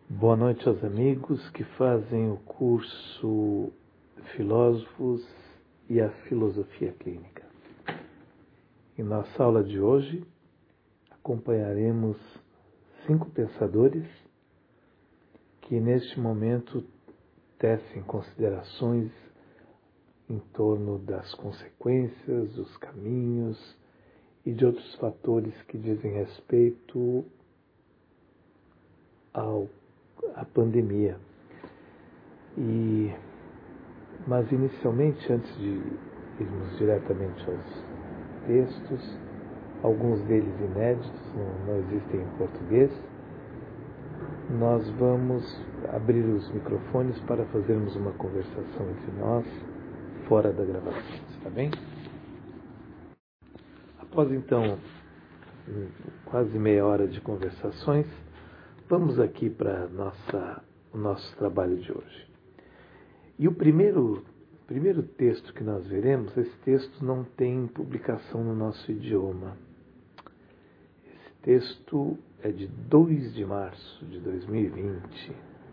Boa noite aos amigos que fazem o curso Filósofos e a Filosofia Clínica. Em nossa aula de hoje, acompanharemos 5 pensadores que neste momento tecem considerações em torno das consequências, dos caminhos e de outros fatores que dizem respeito à pandemia. Mas inicialmente, antes de irmos diretamente aos textos, alguns deles inéditos, não existem em português, nós vamos abrir os microfones para fazermos uma conversação entre nós, fora da gravação, está bem? Após então, quase meia hora de conversações, vamos aqui para o nosso trabalho de hoje. E o primeiro texto que nós veremos, esse texto não tem publicação no nosso idioma. Esse texto é de 2 de março de 2020.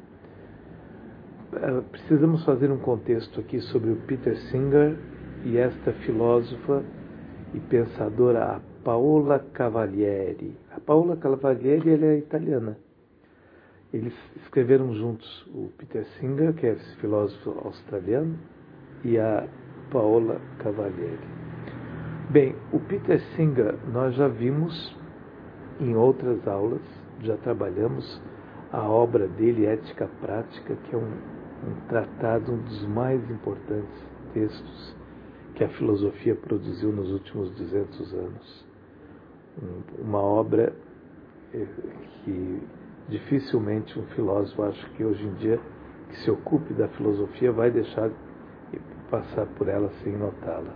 Precisamos fazer um contexto aqui sobre o Peter Singer e esta filósofa e pensadora, a Paola Cavalieri. A Paola Cavalieri, ela é italiana. Eles escreveram juntos o Peter Singer, que é esse filósofo australiano, e a Paola Cavalieri. Bem, o Peter Singer nós já vimos em outras aulas, já trabalhamos a obra dele, Ética Prática, que é um tratado, um dos mais importantes textos que a filosofia produziu nos últimos 200 anos. Uma obra que dificilmente um filósofo, acho que hoje em dia, que se ocupe da filosofia vai deixar passar por ela sem notá-la.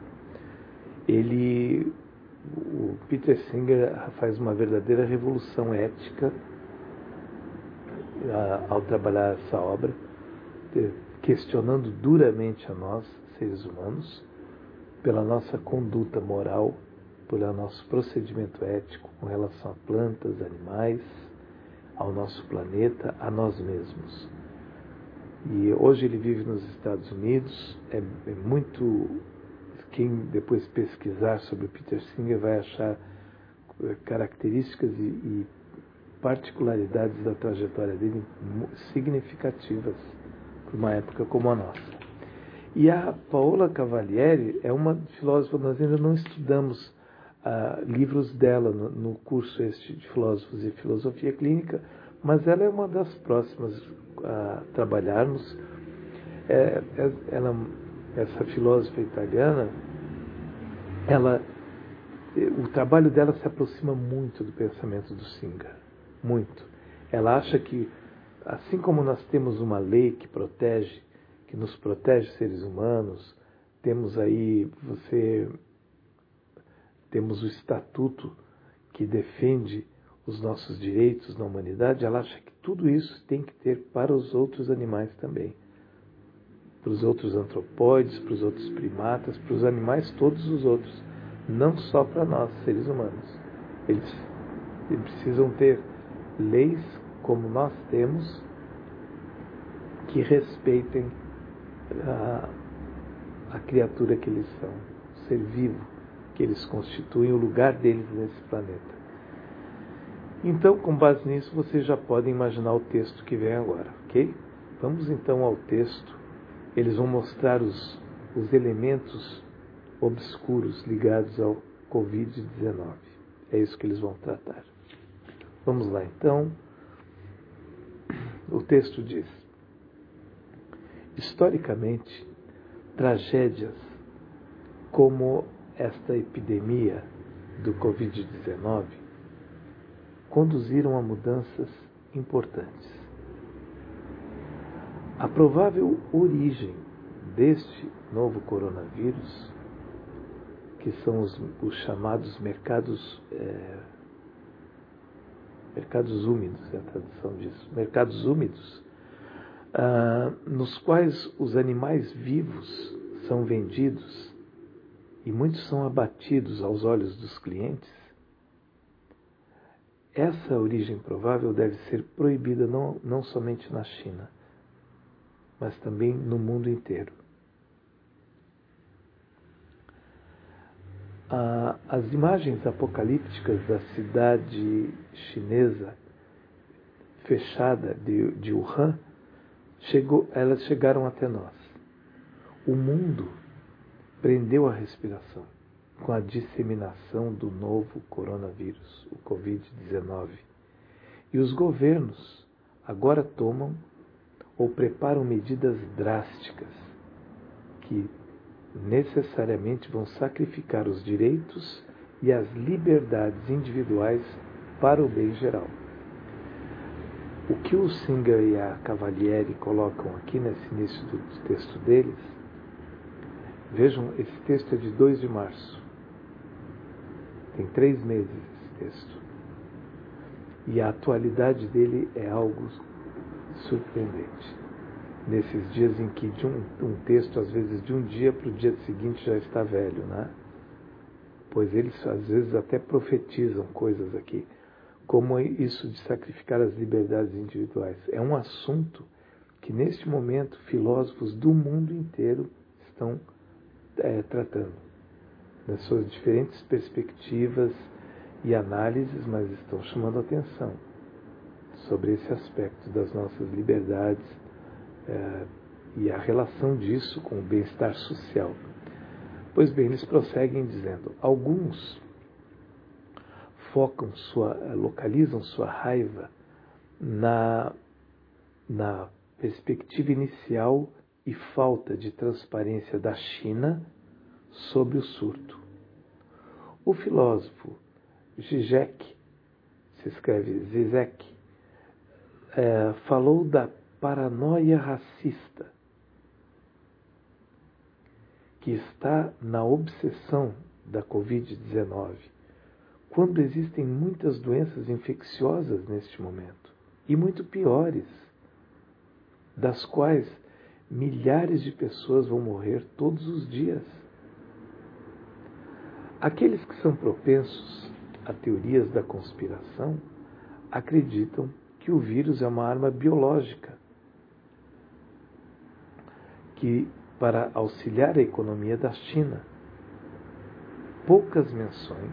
O Peter Singer faz uma verdadeira revolução ética ao trabalhar essa obra, questionando duramente a nós, seres humanos, pela nossa conduta moral, pelo nosso procedimento ético com relação a plantas, animais, ao nosso planeta, a nós mesmos. E hoje ele vive nos Estados Unidos, é muito... Quem depois pesquisar sobre o Peter Singer vai achar características e particularidades da trajetória dele significativas para uma época como a nossa. E a Paola Cavalieri é uma filósofa, nós ainda não estudamos livros dela no curso este de Filósofos e Filosofia Clínica, mas ela é uma das próximas a trabalharmos. Essa filósofa italiana, o trabalho dela se aproxima muito do pensamento do Singer, muito. Ela acha que, assim como nós temos uma lei que nos protege seres humanos, temos o estatuto que defende os nossos direitos na humanidade, ela acha que tudo isso tem que ter para os outros animais também. Para os outros antropóides, para os outros primatas, para os animais, todos os outros. Não só para nós, seres humanos. Eles precisam ter leis como nós temos que respeitem a criatura que eles são, o ser vivo que eles constituem, o lugar deles nesse planeta. Então, com base nisso, vocês já podem imaginar o texto que vem agora, ok? Vamos então ao texto. Eles vão mostrar os elementos obscuros ligados ao Covid-19. É isso que eles vão tratar. Vamos lá então. O texto diz: historicamente, tragédias como esta epidemia do Covid-19 conduziram a mudanças importantes. A provável origem deste novo coronavírus, que são os chamados mercados úmidos, é a tradução disso, mercados úmidos, nos quais os animais vivos são vendidos e muitos são abatidos aos olhos dos clientes, essa origem provável deve ser proibida não somente na China, mas também no mundo inteiro. As imagens apocalípticas da cidade chinesa fechada de Wuhan, elas chegaram até nós. O mundo prendeu a respiração com a disseminação do novo coronavírus, o Covid-19. E os governos agora tomam ou preparam medidas drásticas que necessariamente vão sacrificar os direitos e as liberdades individuais para o bem geral. O que o Singer e a Cavalieri colocam aqui nesse início do texto deles, vejam, esse texto é de 2 de março. Tem 3 meses esse texto. E a atualidade dele é algo surpreendente. Nesses dias em que um texto, às vezes, de um dia para o dia seguinte já está velho, né? Pois eles, às vezes, até profetizam coisas aqui, como isso de sacrificar as liberdades individuais. É um assunto que, neste momento, filósofos do mundo inteiro estão tratando, nas suas diferentes perspectivas e análises, mas estão chamando atenção sobre esse aspecto das nossas liberdades e a relação disso com o bem-estar social. Pois bem, eles prosseguem dizendo: alguns localizam sua raiva na perspectiva inicial e falta de transparência da China sobre o surto. O filósofo Zizek, se escreve Zizek, falou da paranoia racista que está na obsessão da Covid-19, quando existem muitas doenças infecciosas neste momento, e muito piores, das quais milhares de pessoas vão morrer todos os dias. Aqueles que são propensos a teorias da conspiração acreditam que o vírus é uma arma biológica que para auxiliar a economia da China. Poucas menções,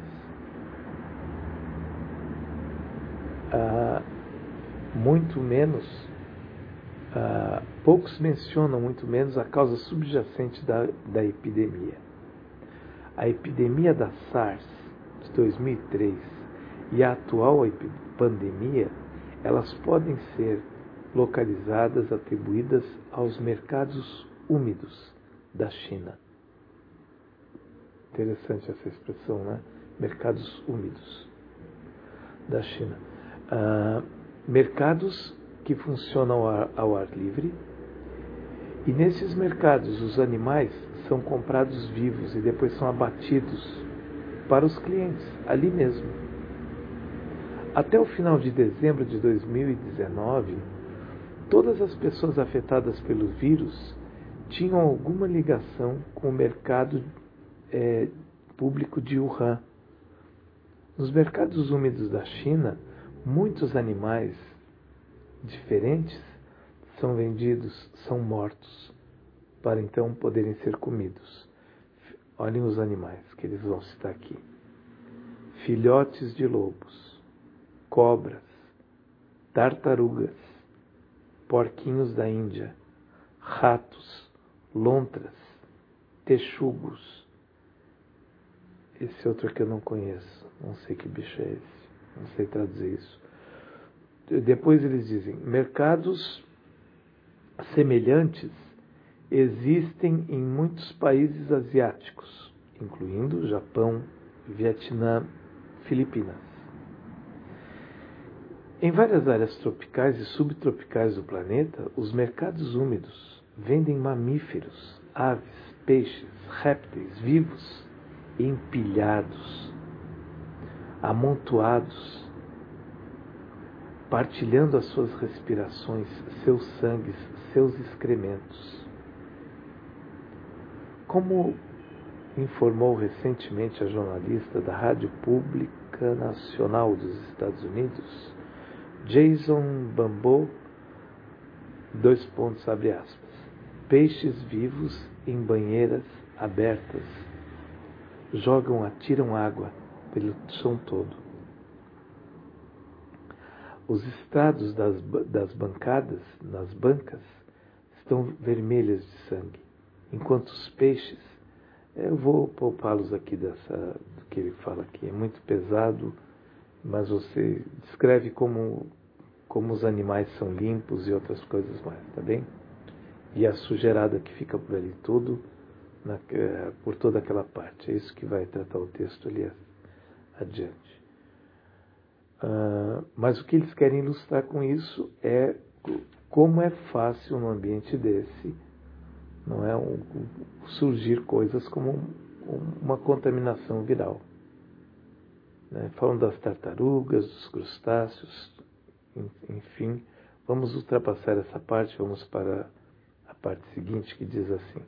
poucos mencionam muito menos a causa subjacente da epidemia. A epidemia da SARS de 2003 e a atual pandemia, elas podem ser localizadas, atribuídas aos mercados úmidos da China. Interessante essa expressão, né? Mercados úmidos da China. Mercados que funcionam ao ar livre, e nesses mercados os animais são comprados vivos e depois são abatidos para os clientes, ali mesmo. Até o final de dezembro de 2019, todas as pessoas afetadas pelo vírus tinham alguma ligação com o mercado público de Wuhan. Nos mercados úmidos da China, muitos animais diferentes são vendidos, são mortos, para então poderem ser comidos. Olhem os animais que eles vão citar aqui: filhotes de lobos, cobras, tartarugas, porquinhos da Índia, ratos, lontras, texugos. Esse outro aqui eu não conheço, não sei que bicho é esse, não sei traduzir isso. Depois eles dizem: mercados semelhantes existem em muitos países asiáticos, incluindo Japão, Vietnã, Filipinas. Em várias áreas tropicais e subtropicais do planeta, os mercados úmidos vendem mamíferos, aves, peixes, répteis vivos, empilhados, amontoados, partilhando as suas respirações, seus sangues, seus excrementos. Como informou recentemente a jornalista da Rádio Pública Biblioteca Nacional dos Estados Unidos, Jason Bambeau, abre aspas, peixes vivos em banheiras abertas atiram água pelo chão todo. Os estrados das bancadas, nas bancas, estão vermelhas de sangue, enquanto os peixes, eu vou poupá-los aqui do que ele fala aqui, é muito pesado, mas você descreve como os animais são limpos e outras coisas mais, tá bem? E a sujeirada que fica por ali tudo, por toda aquela parte, é isso que vai tratar o texto ali adiante. Mas o que eles querem ilustrar com isso é como é fácil num ambiente desse, não é, surgir coisas como uma contaminação viral. Né? Falam das tartarugas, dos crustáceos, enfim. Vamos ultrapassar essa parte, vamos para a parte seguinte que diz assim.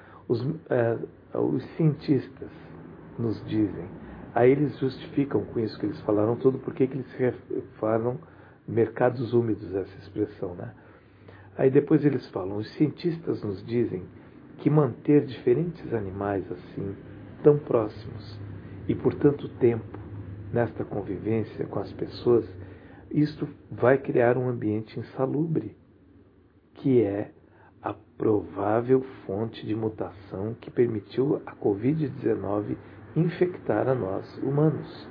Os cientistas nos dizem, aí eles justificam com isso que eles falaram tudo, porque que eles falam mercados úmidos, essa expressão, né? Aí depois eles falam, os cientistas nos dizem que manter diferentes animais assim, tão próximos e por tanto tempo nesta convivência com as pessoas, isto vai criar um ambiente insalubre, que é a provável fonte de mutação que permitiu a Covid-19 infectar a nós, humanos.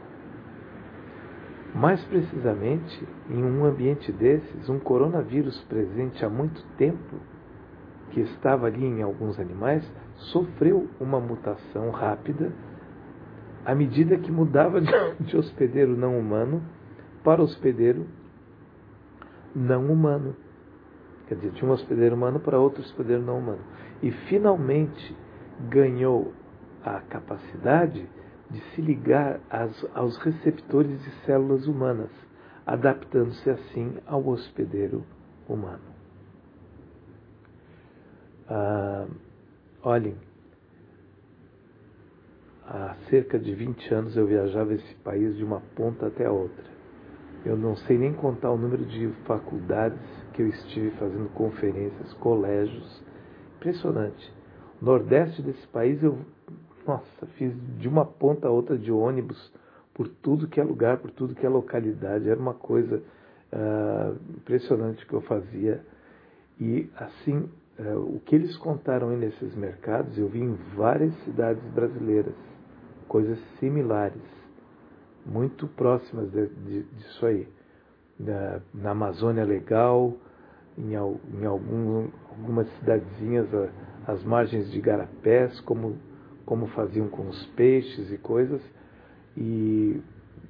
Mais precisamente, em um ambiente desses, um coronavírus presente há muito tempo, que estava ali em alguns animais, sofreu uma mutação rápida à medida que mudava de hospedeiro não humano para hospedeiro não humano. Quer dizer, de um hospedeiro humano para outro hospedeiro não humano. E finalmente ganhou a capacidade de se ligar aos receptores de células humanas, adaptando-se assim ao hospedeiro humano. Olhem, há cerca de 20 anos eu viajava esse país de uma ponta até a outra. Eu não sei nem contar o número de faculdades que eu estive fazendo conferências, colégios. Impressionante. O nordeste desse país fiz de uma ponta a outra de ônibus, por tudo que é lugar, por tudo que é localidade. Era uma coisa impressionante que eu fazia. E assim, o que eles contaram aí nesses mercados, eu vi em várias cidades brasileiras, coisas similares, muito próximas disso aí. Na Amazônia Legal, em algumas cidadezinhas às margens de igarapés, como faziam com os peixes e coisas, e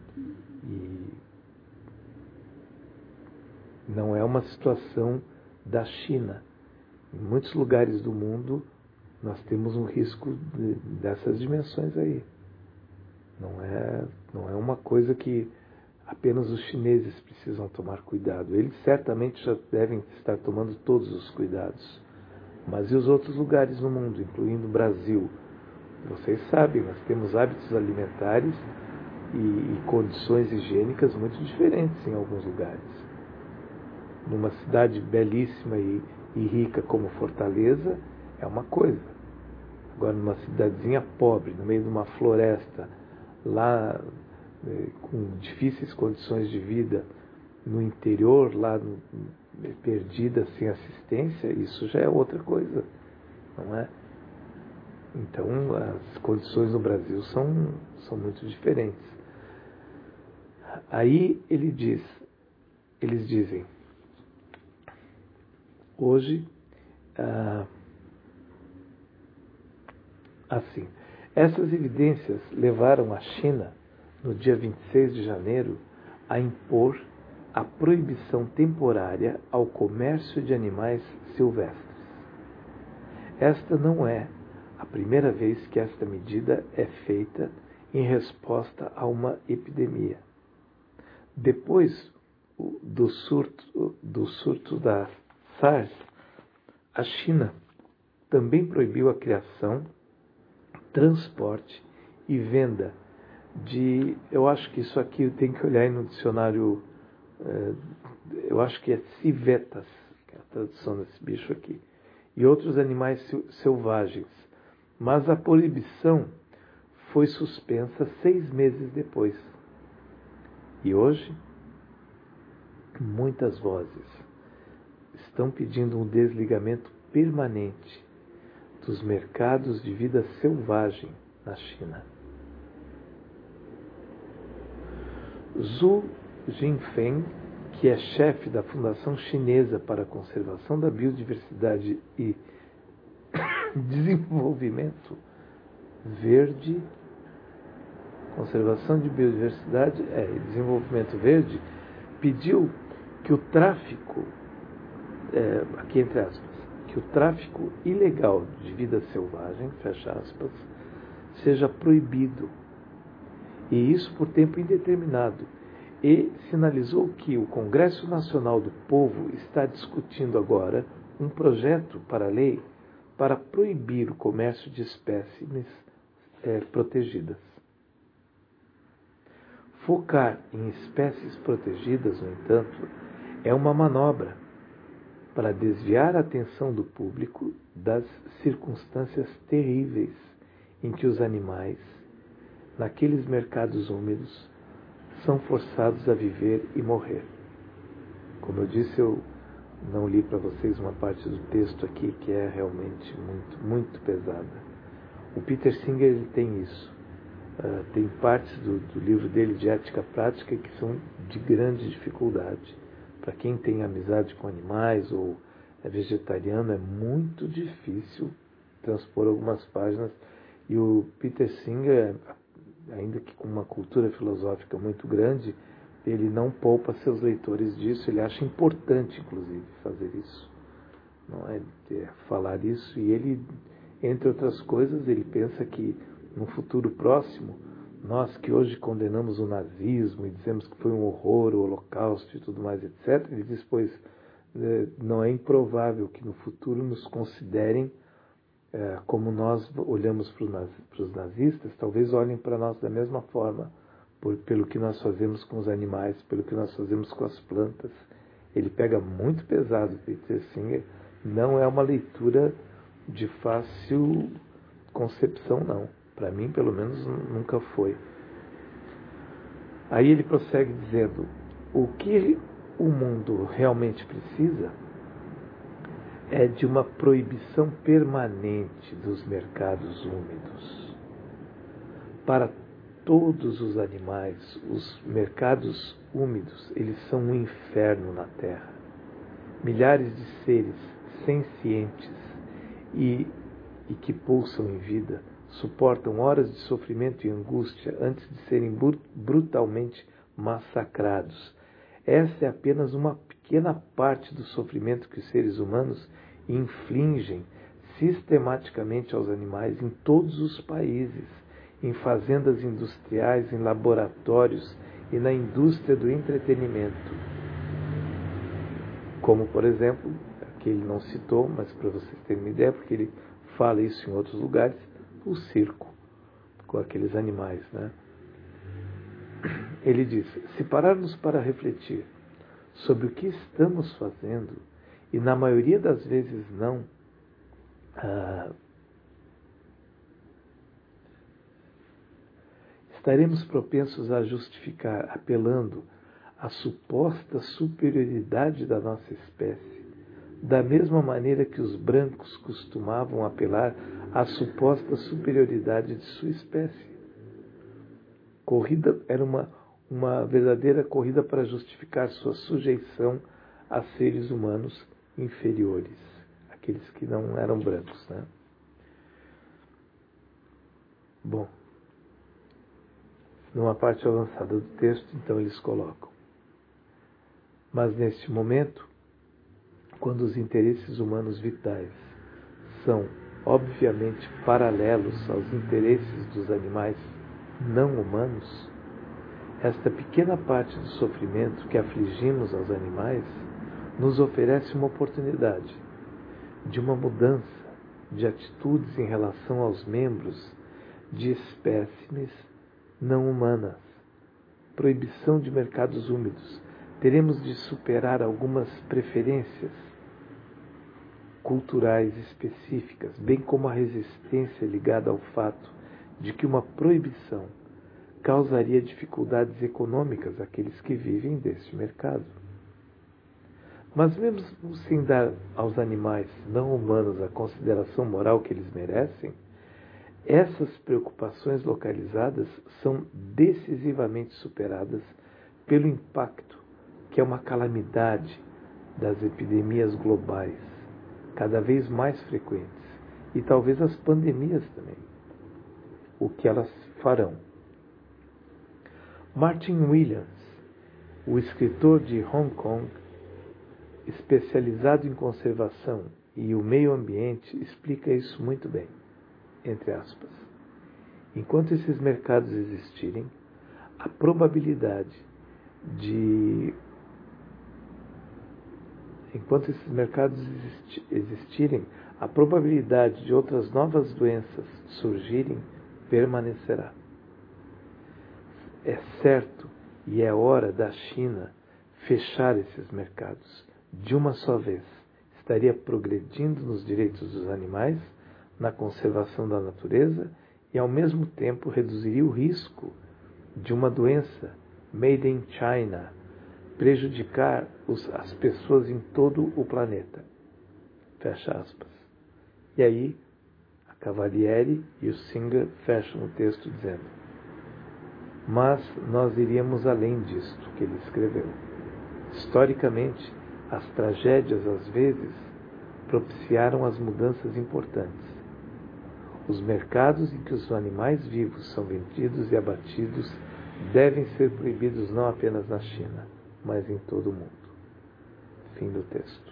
não é uma situação da China. Em muitos lugares do mundo nós temos um risco dessas dimensões aí. Não é uma coisa que apenas os chineses precisam tomar cuidado. Eles certamente já devem estar tomando todos os cuidados. Mas e os outros lugares no mundo, incluindo o Brasil? Vocês sabem, nós temos hábitos alimentares e condições higiênicas muito diferentes em alguns lugares. Numa cidade belíssima e rica como Fortaleza, é uma coisa. Agora, numa cidadezinha pobre, no meio de uma floresta, lá com difíceis condições de vida, no interior, lá perdida, sem assistência, isso já é outra coisa, não é? Então, as condições no Brasil são muito diferentes. Aí eles dizem, hoje, assim, essas evidências levaram a China, no dia 26 de janeiro, a impor a proibição temporária ao comércio de animais silvestres. Esta não é a primeira vez que esta medida é feita em resposta a uma epidemia. Depois do surto da SARS, a China também proibiu a criação, transporte e venda eu acho que isso aqui tem que olhar aí no dicionário, eu acho que é civetas, que é a tradução desse bicho aqui, e outros animais selvagens. Mas a proibição foi suspensa 6 meses depois. E hoje, muitas vozes estão pedindo um desligamento permanente dos mercados de vida selvagem na China. Zhu Jinfeng, que é chefe da Fundação Chinesa para a Conservação da Biodiversidade e Desenvolvimento Verde, Conservação de Biodiversidade e Desenvolvimento Verde, pediu que o tráfico, aqui entre aspas, que o tráfico ilegal de vida selvagem, fecha aspas, seja proibido, e isso por tempo indeterminado, e sinalizou que o Congresso Nacional do Povo está discutindo agora um projeto para lei para proibir o comércio de espécimes protegidas. Focar em espécies protegidas, no entanto, é uma manobra para desviar a atenção do público das circunstâncias terríveis em que os animais, naqueles mercados úmidos, são forçados a viver e morrer. Como eu disse, eu não li para vocês uma parte do texto aqui que é realmente muito, muito pesada. O Peter Singer ele tem isso. Tem partes do livro dele de ética prática que são de grande dificuldade. Para quem tem amizade com animais ou é vegetariano, é muito difícil transpor algumas páginas. E o Peter Singer, ainda que com uma cultura filosófica muito grande, ele não poupa seus leitores disso. Ele acha importante, inclusive, fazer isso. Não é falar isso. E ele, entre outras coisas, ele pensa que no futuro próximo, nós que hoje condenamos o nazismo e dizemos que foi um horror, o Holocausto e tudo mais, etc., ele diz, pois, não é improvável que no futuro nos considerem, como nós olhamos para os nazistas, talvez olhem para nós da mesma forma, pelo que nós fazemos com os animais, pelo que nós fazemos com as plantas. Ele pega muito pesado, Peter Singer. Não é uma leitura de fácil concepção, não. Para mim, pelo menos, nunca foi. Aí ele prossegue dizendo: o que o mundo realmente precisa é de uma proibição permanente dos mercados úmidos. Para todos os animais, os mercados úmidos, eles são um inferno na Terra. Milhares de seres sencientes e que pulsam em vida suportam horas de sofrimento e angústia antes de serem brutalmente massacrados. Essa é apenas uma pequena parte do sofrimento que os seres humanos infligem sistematicamente aos animais em todos os países, em fazendas industriais, em laboratórios e na indústria do entretenimento. Como, por exemplo, que ele não citou, mas para vocês terem uma ideia, porque ele fala isso em outros lugares, o circo, com aqueles animais, né? Ele diz: se pararmos para refletir sobre o que estamos fazendo, e na maioria das vezes não, estaremos propensos a justificar, apelando à suposta superioridade da nossa espécie, da mesma maneira que os brancos costumavam apelar à suposta superioridade de sua espécie. Corrida era uma verdadeira corrida para justificar sua sujeição a seres humanos inferiores, aqueles que não eram brancos, né? Bom, numa parte avançada do texto, então eles colocam: mas neste momento, quando os interesses humanos vitais são obviamente paralelos aos interesses dos animais não humanos, esta pequena parte do sofrimento que afligimos aos animais nos oferece uma oportunidade de uma mudança de atitudes em relação aos membros de espécimes não humanas. Proibição de mercados úmidos. Teremos de superar algumas preferências culturais específicas, bem como a resistência ligada ao fato de que uma proibição causaria dificuldades econômicas àqueles que vivem deste mercado. Mas mesmo sem dar aos animais não humanos a consideração moral que eles merecem, essas preocupações localizadas são decisivamente superadas pelo impacto que é uma calamidade das epidemias globais, cada vez mais frequentes, e talvez as pandemias também, o que elas farão. Martin Williams, o escritor de Hong Kong, especializado em conservação e o meio ambiente, explica isso muito bem, entre aspas. Enquanto esses mercados existirem, a probabilidade de outras novas doenças surgirem permanecerá. É certo e é hora da China fechar esses mercados de uma só vez. Estaria progredindo nos direitos dos animais, na conservação da natureza e, ao mesmo tempo, reduziria o risco de uma doença made in China prejudicar as pessoas em todo o planeta. Fecha aspas. E aí, a Cavalieri e o Singer fecham o texto dizendo: mas nós iríamos além disto que ele escreveu. Historicamente, as tragédias, às vezes, propiciaram as mudanças importantes. Os mercados em que os animais vivos são vendidos e abatidos devem ser proibidos não apenas na China, mas em todo o mundo. Fim do texto.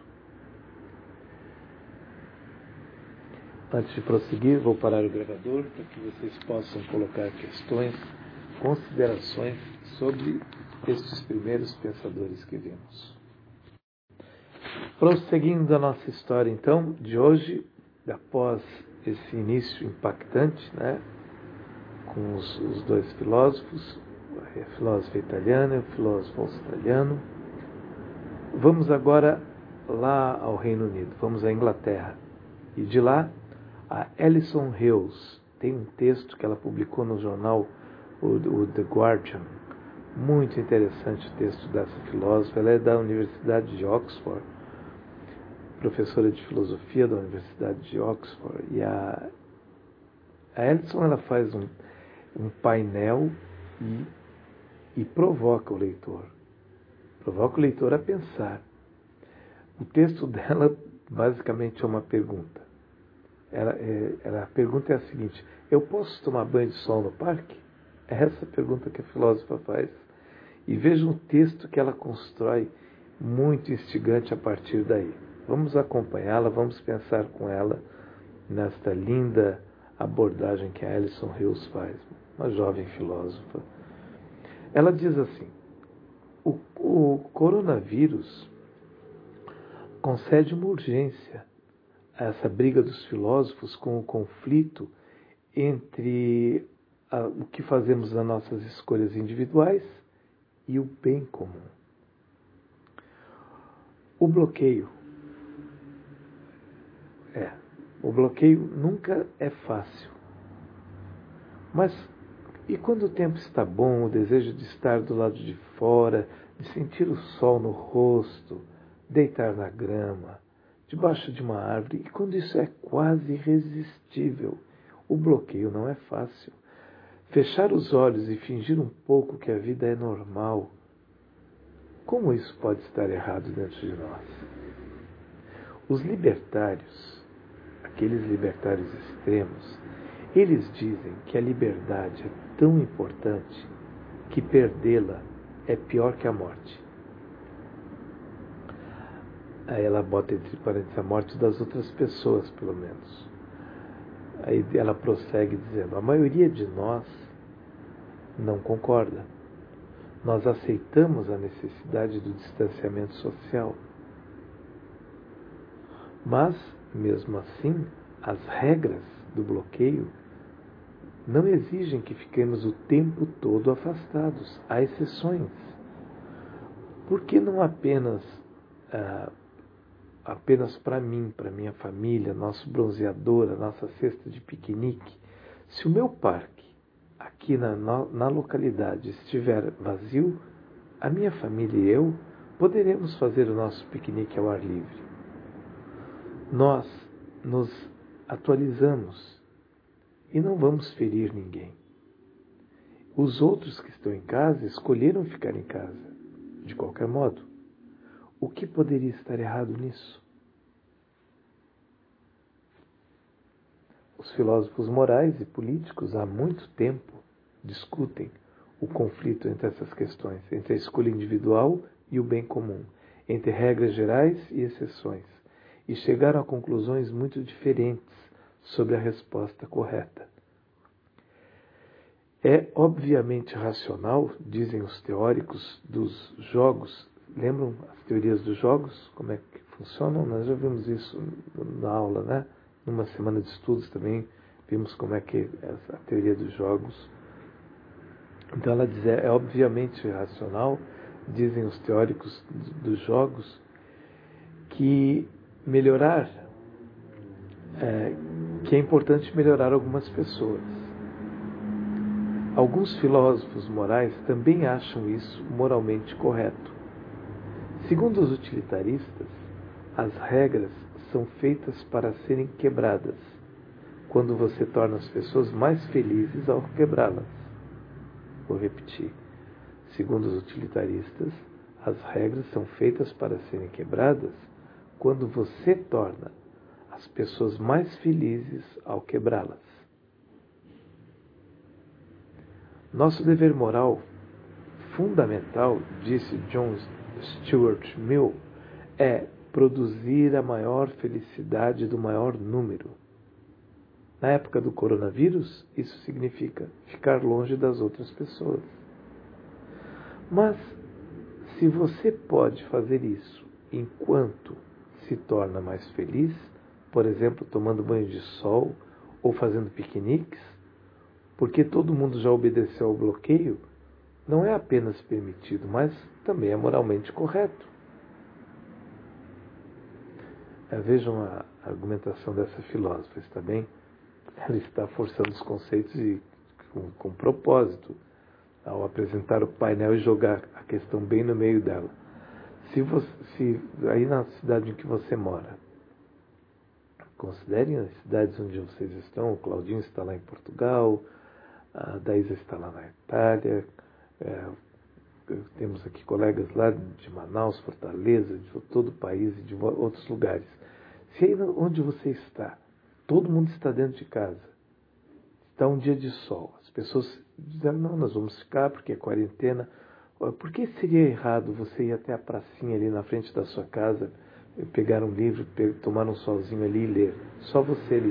Antes de prosseguir, vou parar o gravador para que vocês possam colocar questões, considerações sobre estes primeiros pensadores que vimos. Prosseguindo a nossa história, então, de hoje, após esse início impactante, com os dois filósofos, a filósofa italiana e o filósofo australiano, vamos agora lá ao Reino Unido, vamos à Inglaterra. E de lá, a Alison Hills tem um texto que ela publicou no jornal o The Guardian. Muito interessante o texto dessa filósofa. Ela é da Universidade de Oxford, professora de filosofia da Universidade de Oxford. E a Alison, ela faz um painel e provoca o leitor. Provoca o leitor a pensar. O texto dela basicamente é uma pergunta. A pergunta é a seguinte: eu posso tomar banho de sol no parque? É essa a pergunta que a filósofa faz. E vejam o texto que ela constrói, muito instigante a partir daí. Vamos acompanhá-la, vamos pensar com ela nesta linda abordagem que a Alison Hills faz, uma jovem filósofa. Ela diz assim: o coronavírus concede uma urgência a essa briga dos filósofos com o conflito entre o que fazemos nas nossas escolhas individuais e o bem comum. O bloqueio nunca é fácil. Mas e quando o tempo está bom, o desejo de estar do lado de fora, de sentir o sol no rosto, deitar na grama, debaixo de uma árvore, e quando isso é quase irresistível, o bloqueio não é fácil. Fechar os olhos e fingir um pouco que a vida é normal, como isso pode estar errado dentro de nós? Os libertários, aqueles libertários extremos, eles dizem que a liberdade é tão importante que perdê-la é pior que a morte. Aí ela bota entre parênteses a morte das outras pessoas, pelo menos. Aí ela prossegue dizendo: a maioria de nós não concorda. Nós aceitamos a necessidade do distanciamento social. Mas, mesmo assim, as regras do bloqueio não exigem que fiquemos o tempo todo afastados. Há exceções. Por que não apenas para mim, para minha família, nosso bronzeador, a nossa cesta de piquenique? Se o meu parque, aqui na localidade, estiver vazio, a minha família e eu poderemos fazer o nosso piquenique ao ar livre. Nós nos atualizamos e não vamos ferir ninguém. Os outros que estão em casa escolheram ficar em casa, de qualquer modo. O que poderia estar errado nisso? Os filósofos morais e políticos há muito tempo discutem o conflito entre essas questões, entre a escolha individual e o bem comum, entre regras gerais e exceções, e chegaram a conclusões muito diferentes sobre a resposta correta. É obviamente racional, dizem os teóricos dos jogos. Lembram as teorias dos jogos? Como é que funcionam? Nós já vimos isso na aula, né? Numa semana de estudos também vimos como é que é a teoria dos jogos. Então ela diz, é obviamente racional, dizem os teóricos dos jogos, que que é importante melhorar algumas pessoas. Alguns filósofos morais também acham isso moralmente correto. Segundo os utilitaristas, as regras são feitas para serem quebradas, quando você torna as pessoas mais felizes ao quebrá-las. Vou repetir. Segundo os utilitaristas, as regras são feitas para serem quebradas quando você torna as pessoas mais felizes ao quebrá-las. Nosso dever moral fundamental, disse John Stuart Mill, é produzir a maior felicidade do maior número. Na época do coronavírus, isso significa ficar longe das outras pessoas. Mas, se você pode fazer isso enquanto se torna mais feliz, por exemplo, tomando banho de sol ou fazendo piqueniques, porque todo mundo já obedeceu ao bloqueio, não é apenas permitido, mas também é moralmente correto. Vejam a argumentação dessa filósofa, está bem? Ela está forçando os conceitos com propósito, ao apresentar o painel e jogar a questão bem no meio dela. Se aí na cidade em que você mora, considerem as cidades onde vocês estão, o Claudinho está lá em Portugal, a Daísa está lá na Itália, temos aqui colegas lá de Manaus, Fortaleza, de todo o país e de outros lugares. Se aí onde você está, todo mundo está dentro de casa, está um dia de sol, as pessoas dizem, não, nós vamos ficar porque é quarentena. Por que seria errado você ir até a pracinha ali na frente da sua casa, pegar um livro, tomar um solzinho ali e ler? Só você ali.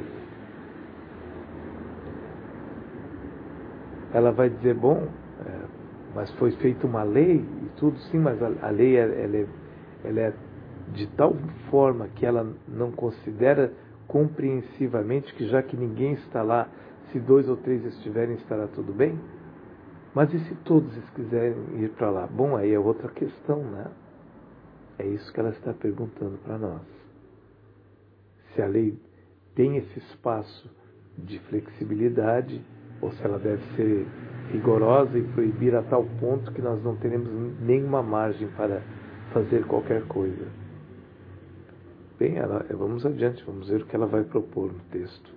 Ela vai dizer, bom, mas foi feita uma lei e tudo, sim, mas a lei ela é de tal forma que ela não considera compreensivamente que já que ninguém está lá, se 2 ou 3 estiverem, estará tudo bem? Mas e se todos quiserem ir para lá? Bom, aí é outra questão, né? É isso que ela está perguntando para nós. Se a lei tem esse espaço de flexibilidade, ou se ela deve ser rigorosa e proibir a tal ponto que nós não teremos nenhuma margem para fazer qualquer coisa. Bem, vamos adiante, vamos ver o que ela vai propor no texto.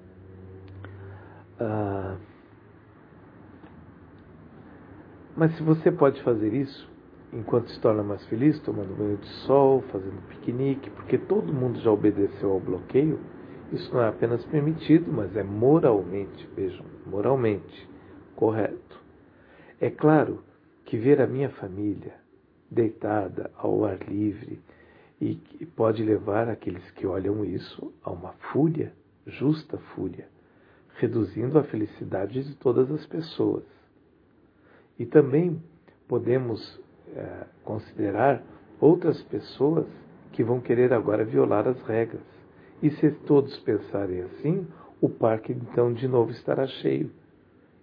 Mas se você pode fazer isso enquanto se torna mais feliz, tomando banho de sol, fazendo piquenique, porque todo mundo já obedeceu ao bloqueio, isso não é apenas permitido, mas é moralmente, vejam, moralmente correto. É claro que ver a minha família deitada ao ar livre e pode levar aqueles que olham isso a uma fúria, justa fúria, reduzindo a felicidade de todas as pessoas. E também podemos considerar outras pessoas que vão querer agora violar as regras. E se todos pensarem assim, o parque então de novo estará cheio,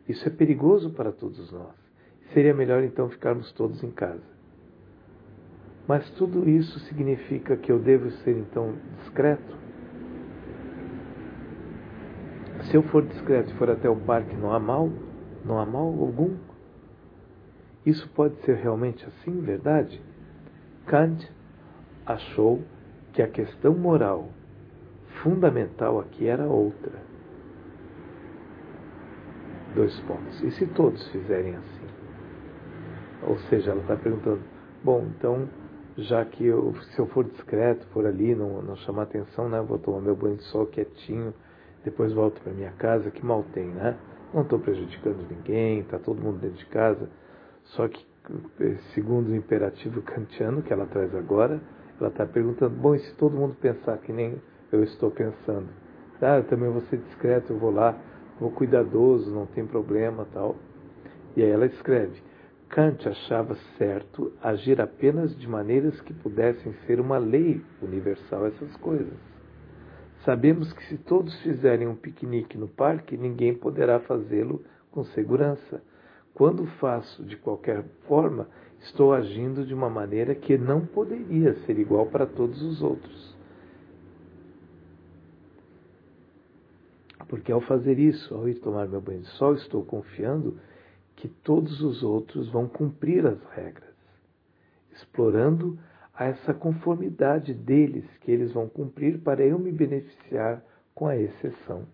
Isso é perigoso para todos nós. Seria melhor então ficarmos todos em casa. Mas tudo isso significa que eu devo ser então discreto? Se eu for discreto e for até o parque, não há mal? Não há mal algum? Isso pode ser realmente assim, verdade? Kant achou que a questão moral fundamental aqui era outra. 2 pontos. E se todos fizerem assim? Ou seja, ela está perguntando, bom, então, já que se eu for discreto, for ali, não chamar atenção, né? Vou tomar meu banho de sol quietinho, depois volto para minha casa, que mal tem, né? Não estou prejudicando ninguém, está todo mundo dentro de casa. Só que, segundo o imperativo kantiano que ela traz agora, ela está perguntando, bom, e se todo mundo pensar que nem eu estou pensando? Eu também vou ser discreto, eu vou lá, vou cuidadoso, não tem problema, tal. E aí ela escreve, Kant achava certo agir apenas de maneiras que pudessem ser uma lei universal, essas coisas. Sabemos que se todos fizerem um piquenique no parque, ninguém poderá fazê-lo com segurança. Quando faço de qualquer forma, estou agindo de uma maneira que não poderia ser igual para todos os outros. Porque ao fazer isso, ao ir tomar meu banho de sol, estou confiando que todos os outros vão cumprir as regras, explorando essa conformidade deles, que eles vão cumprir para eu me beneficiar com a exceção.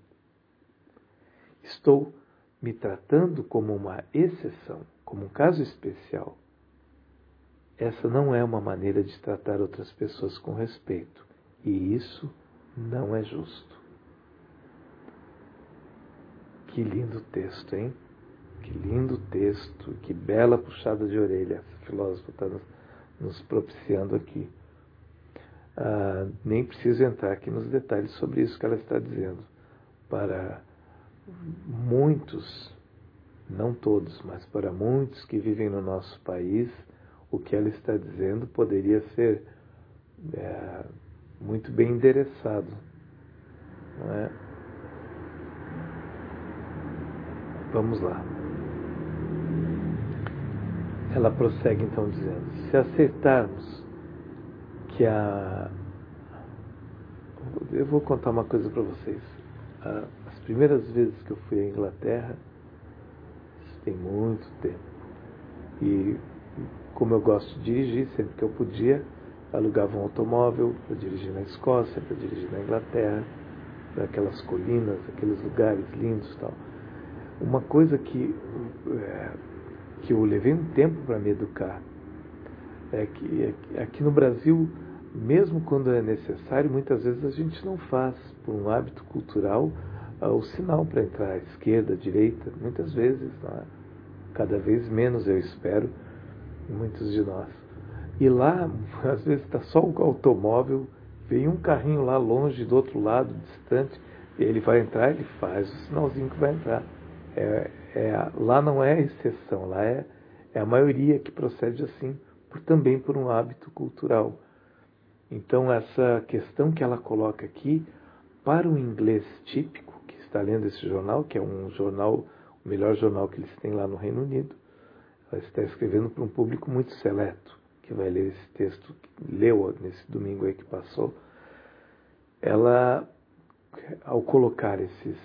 Estou me tratando como uma exceção, como um caso especial. Essa não é uma maneira de tratar outras pessoas com respeito, e isso não é justo. Que lindo texto, hein? Que lindo texto, que bela puxada de orelha essa filósofa está nos propiciando aqui. Nem preciso entrar aqui nos detalhes sobre isso que ela está dizendo. Para muitos, não todos, mas para muitos que vivem no nosso país, o que ela está dizendo poderia ser muito bem endereçado, não é? Vamos lá. Ela prossegue então dizendo, se aceitarmos que eu vou contar uma coisa para vocês. As primeiras vezes que eu fui à Inglaterra, isso tem muito tempo, e como eu gosto de dirigir, sempre que eu podia, alugava um automóvel para dirigir na Escócia, para dirigir na Inglaterra, para aquelas colinas, aqueles lugares lindos e tal. Uma coisa que eu levei um tempo para me educar é que aqui no Brasil, mesmo quando é necessário, muitas vezes a gente não faz, por um hábito cultural, o sinal para entrar à esquerda, à direita, muitas vezes, cada vez menos, eu espero, muitos de nós. E lá, às vezes está só o automóvel, vem um carrinho lá longe, do outro lado, distante, e ele vai entrar, ele faz o sinalzinho que vai entrar. Lá não é a exceção, lá é a maioria que procede assim, também por um hábito cultural. Então, essa questão que ela coloca aqui, para o inglês típico, que está lendo esse jornal, que é um jornal, o melhor jornal que eles têm lá no Reino Unido, ela está escrevendo para um público muito seleto, que vai ler esse texto, leu nesse domingo aí que passou. Ela, ao colocar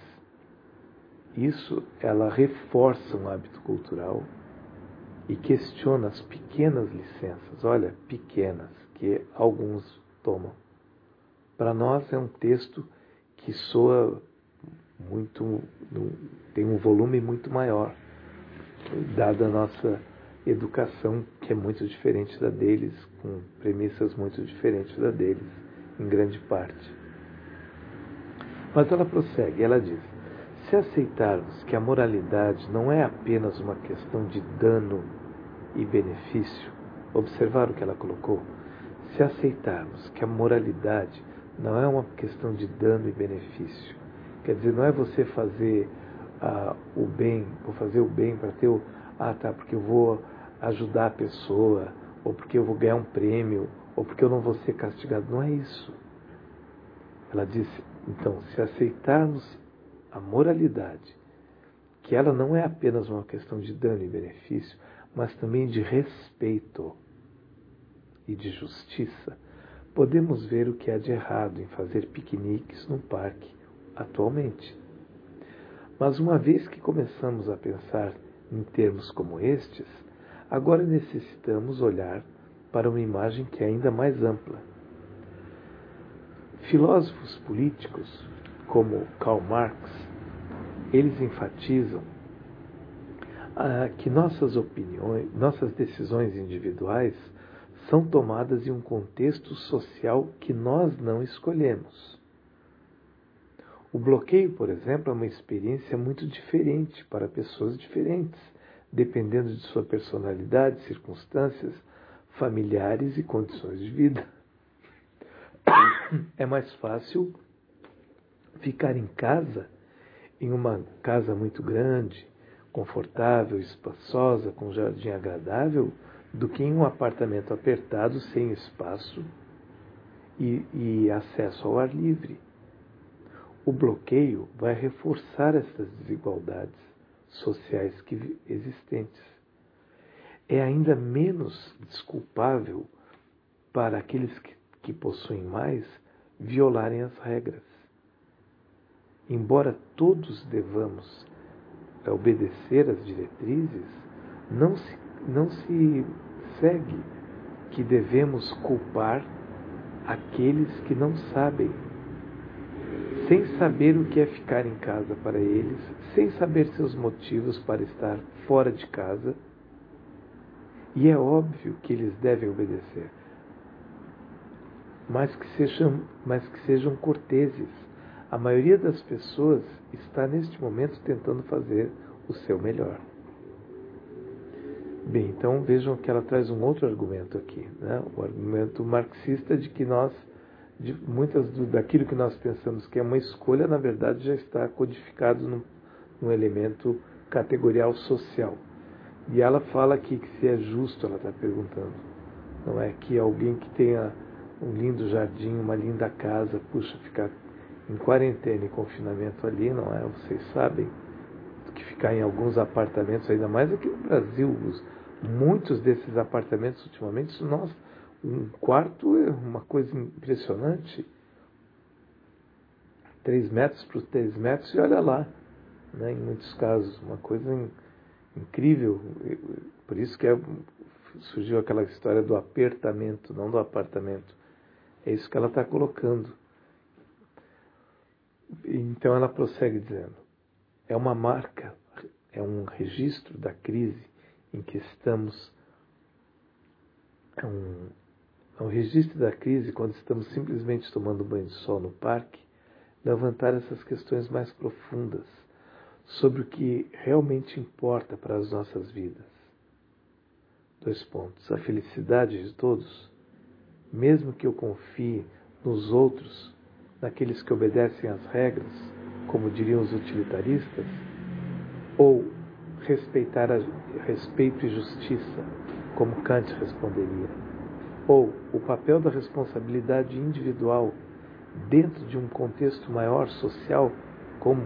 isso, ela reforça um hábito cultural e questiona as pequenas licenças, olha, pequenas, que alguns tomam. Para nós é um texto que soa muito, tem um volume muito maior, dada a nossa educação, que é muito diferente da deles, com premissas muito diferentes da deles, em grande parte. Mas ela prossegue, ela diz, se aceitarmos que a moralidade não é apenas uma questão de dano e benefício, observar o que ela colocou, se aceitarmos que a moralidade não é uma questão de dano e benefício, quer dizer, não é você fazer o bem, vou fazer o bem para ter porque eu vou ajudar a pessoa, ou porque eu vou ganhar um prêmio, ou porque eu não vou ser castigado, não é isso. Ela disse, então, se aceitarmos a moralidade, que ela não é apenas uma questão de dano e benefício, mas também de respeito e de justiça, podemos ver o que há de errado em fazer piqueniques no parque atualmente. Mas uma vez que começamos a pensar em termos como estes, agora necessitamos olhar para uma imagem que é ainda mais ampla. Filósofos políticos, como Karl Marx, eles enfatizam que nossas opiniões, nossas decisões individuais são tomadas em um contexto social que nós não escolhemos. O bloqueio, por exemplo, é uma experiência muito diferente para pessoas diferentes, dependendo de sua personalidade, circunstâncias familiares e condições de vida. É mais fácil ficar em casa, em uma casa muito grande, confortável, espaçosa, com jardim agradável, do que em um apartamento apertado, sem espaço e acesso ao ar livre. O bloqueio vai reforçar essas desigualdades sociais existentes. É ainda menos desculpável para aqueles que possuem mais violarem as regras. Embora todos devamos obedecer às diretrizes, não se segue que devemos culpar aqueles que não sabem, sem saber o que é ficar em casa para eles, sem saber seus motivos para estar fora de casa. E é óbvio que eles devem obedecer, mas que sejam corteses. A maioria das pessoas está neste momento tentando fazer o seu melhor. Bem, então vejam que ela traz um outro argumento aqui, né? O argumento marxista de que daquilo que nós pensamos que é uma escolha, na verdade já está codificado num elemento categorial social. E ela fala aqui que se é justo, ela está perguntando. Não é que alguém que tenha um lindo jardim, uma linda casa, ficar em quarentena e confinamento ali, não é? Vocês sabem que ficar em alguns apartamentos, ainda mais aqui no Brasil, muitos desses apartamentos ultimamente, um quarto é uma coisa impressionante. 3 metros por 3 metros e olha lá, né? Em muitos casos, uma coisa incrível. Por isso que surgiu aquela história do apertamento, não do apartamento. É isso que ela está colocando. Então ela prossegue dizendo: é uma marca, é um registro da crise em que estamos, é um registro da crise quando estamos simplesmente tomando banho de sol no parque, levantar essas questões mais profundas sobre o que realmente importa para as nossas vidas. 2 pontos. A felicidade de todos, mesmo que eu confie nos outros, naqueles que obedecem às regras, como diriam os utilitaristas, ou respeito e justiça, como Kant responderia, ou o papel da responsabilidade individual dentro de um contexto maior social, como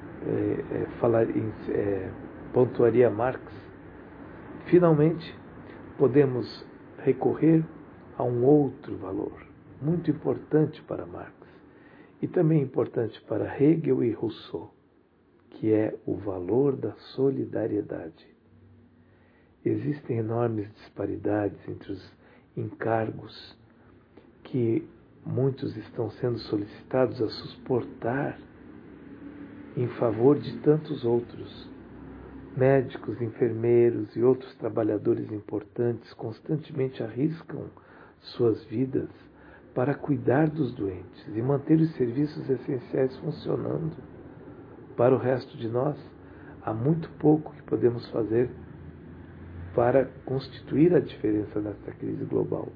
pontuaria Marx. Finalmente, podemos recorrer a um outro valor, muito importante para Marx, e também importante para Hegel e Rousseau, que é o valor da solidariedade. Existem enormes disparidades entre os encargos que muitos estão sendo solicitados a suportar em favor de tantos outros. Médicos, enfermeiros e outros trabalhadores importantes constantemente arriscam suas vidas para cuidar dos doentes e manter os serviços essenciais funcionando. Para o resto de nós, há muito pouco que podemos fazer para constituir a diferença nesta crise global.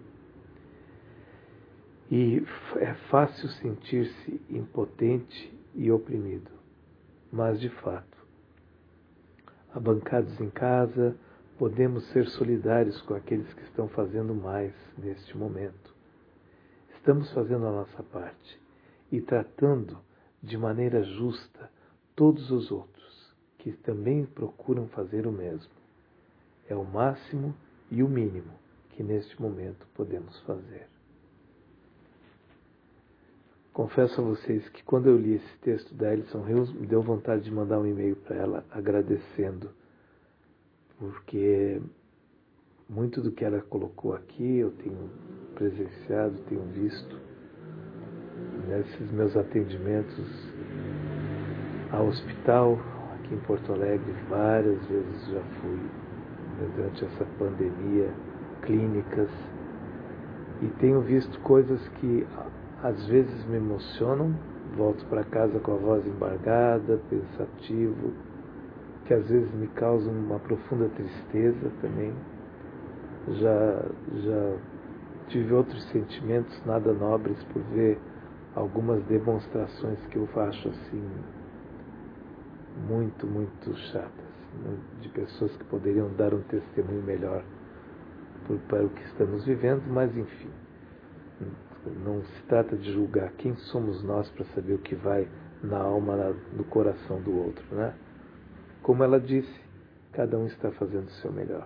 E é fácil sentir-se impotente e oprimido, mas de fato, abancados em casa, podemos ser solidários com aqueles que estão fazendo mais neste momento. Estamos fazendo a nossa parte e tratando de maneira justa todos os outros que também procuram fazer o mesmo. É o máximo e o mínimo que neste momento podemos fazer. Confesso a vocês que quando eu li esse texto da Alison Hills, me deu vontade de mandar um e-mail para ela agradecendo, porque muito do que ela colocou aqui eu tenho presenciado, tenho visto nesses meus atendimentos ao hospital aqui em Porto Alegre. Várias vezes já fui durante essa pandemia, clínicas, e tenho visto coisas que às vezes me emocionam. Volto para casa com a voz embargada, pensativo, que às vezes me causam uma profunda tristeza também. Já tive outros sentimentos nada nobres por ver algumas demonstrações que eu acho assim muito, muito chatas, de pessoas que poderiam dar um testemunho melhor para o que estamos vivendo, mas enfim, não se trata de julgar. Quem somos nós para saber o que vai na alma, no coração do outro, né? Como ela disse, cada um está fazendo o seu melhor.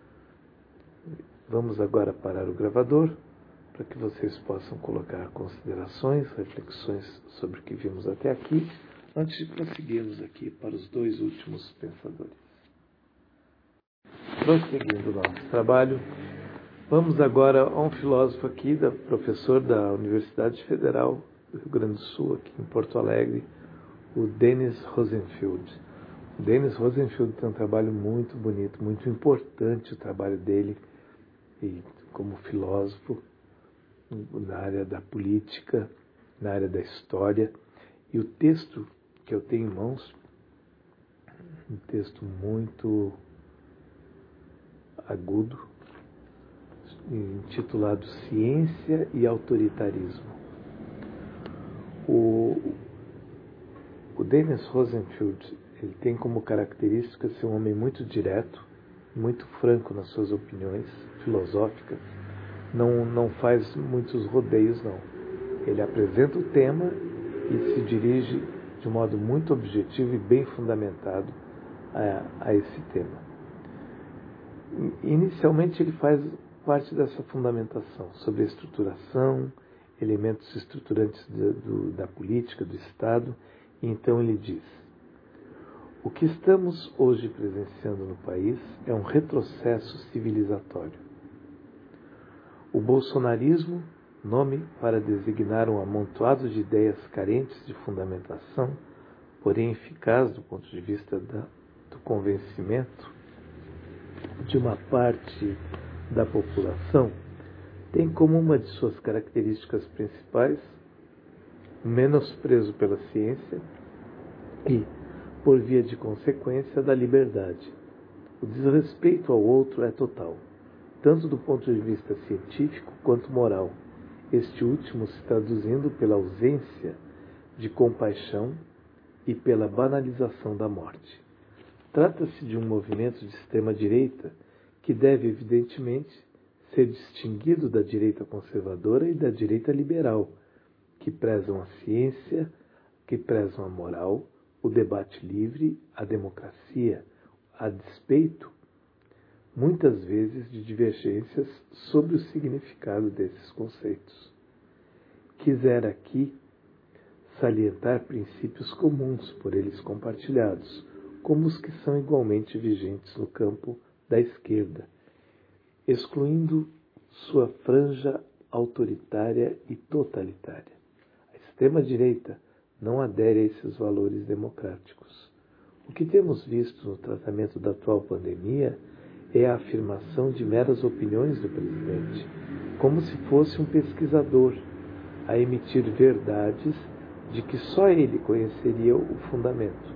Vamos agora parar o gravador para que vocês possam colocar considerações, reflexões sobre o que vimos até aqui, antes de prosseguirmos aqui para os dois últimos pensadores. Prosseguindo o nosso trabalho, vamos agora a um filósofo aqui, professor da Universidade Federal do Rio Grande do Sul, aqui em Porto Alegre, o Dennis Rosenfield. O Dennis Rosenfield tem um trabalho muito bonito, muito importante o trabalho dele, e como filósofo, na área da política, na área da história. E o texto que eu tenho em mãos, um texto muito agudo, intitulado Ciência e Autoritarismo. O Dennis Rosenfield, ele tem como característica ser um homem muito direto, muito franco nas suas opiniões filosóficas. Não faz muitos rodeios, não. Ele apresenta o tema e se dirige de um modo muito objetivo e bem fundamentado a esse tema. Inicialmente ele faz parte dessa fundamentação sobre a estruturação, elementos estruturantes da política, do Estado, e então ele diz: o que estamos hoje presenciando no país é um retrocesso civilizatório. O bolsonarismo, nome para designar um amontoado de ideias carentes de fundamentação, porém eficaz do ponto de vista do convencimento de uma parte da população, tem como uma de suas características principais o menosprezo pela ciência e, por via de consequência, da liberdade. O desrespeito ao outro é total, tanto do ponto de vista científico quanto moral, este último se traduzindo pela ausência de compaixão e pela banalização da morte. Trata-se de um movimento de extrema-direita que deve, evidentemente, ser distinguido da direita conservadora e da direita liberal, que prezam a ciência, que prezam a moral, o debate livre, a democracia, a despeito, muitas vezes, de divergências sobre o significado desses conceitos. Quisera aqui salientar princípios comuns por eles compartilhados, como os que são igualmente vigentes no campo da esquerda, excluindo sua franja autoritária e totalitária. A extrema-direita não adere a esses valores democráticos. O que temos visto no tratamento da atual pandemia é a afirmação de meras opiniões do presidente, como se fosse um pesquisador a emitir verdades de que só ele conheceria o fundamento.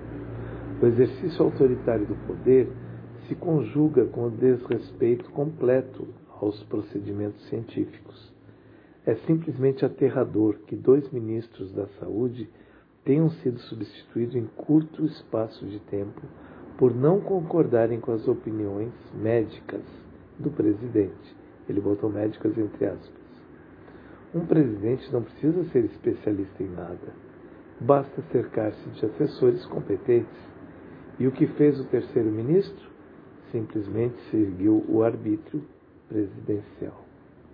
O exercício autoritário do poder se conjuga com o desrespeito completo aos procedimentos científicos. É simplesmente aterrador que 2 ministros da Saúde tenham sido substituídos em curto espaço de tempo por não concordarem com as opiniões médicas do presidente. Ele botou médicas entre aspas. Um presidente não precisa ser especialista em nada. Basta cercar-se de assessores competentes. E o que fez o terceiro ministro? Simplesmente seguiu o arbítrio presidencial.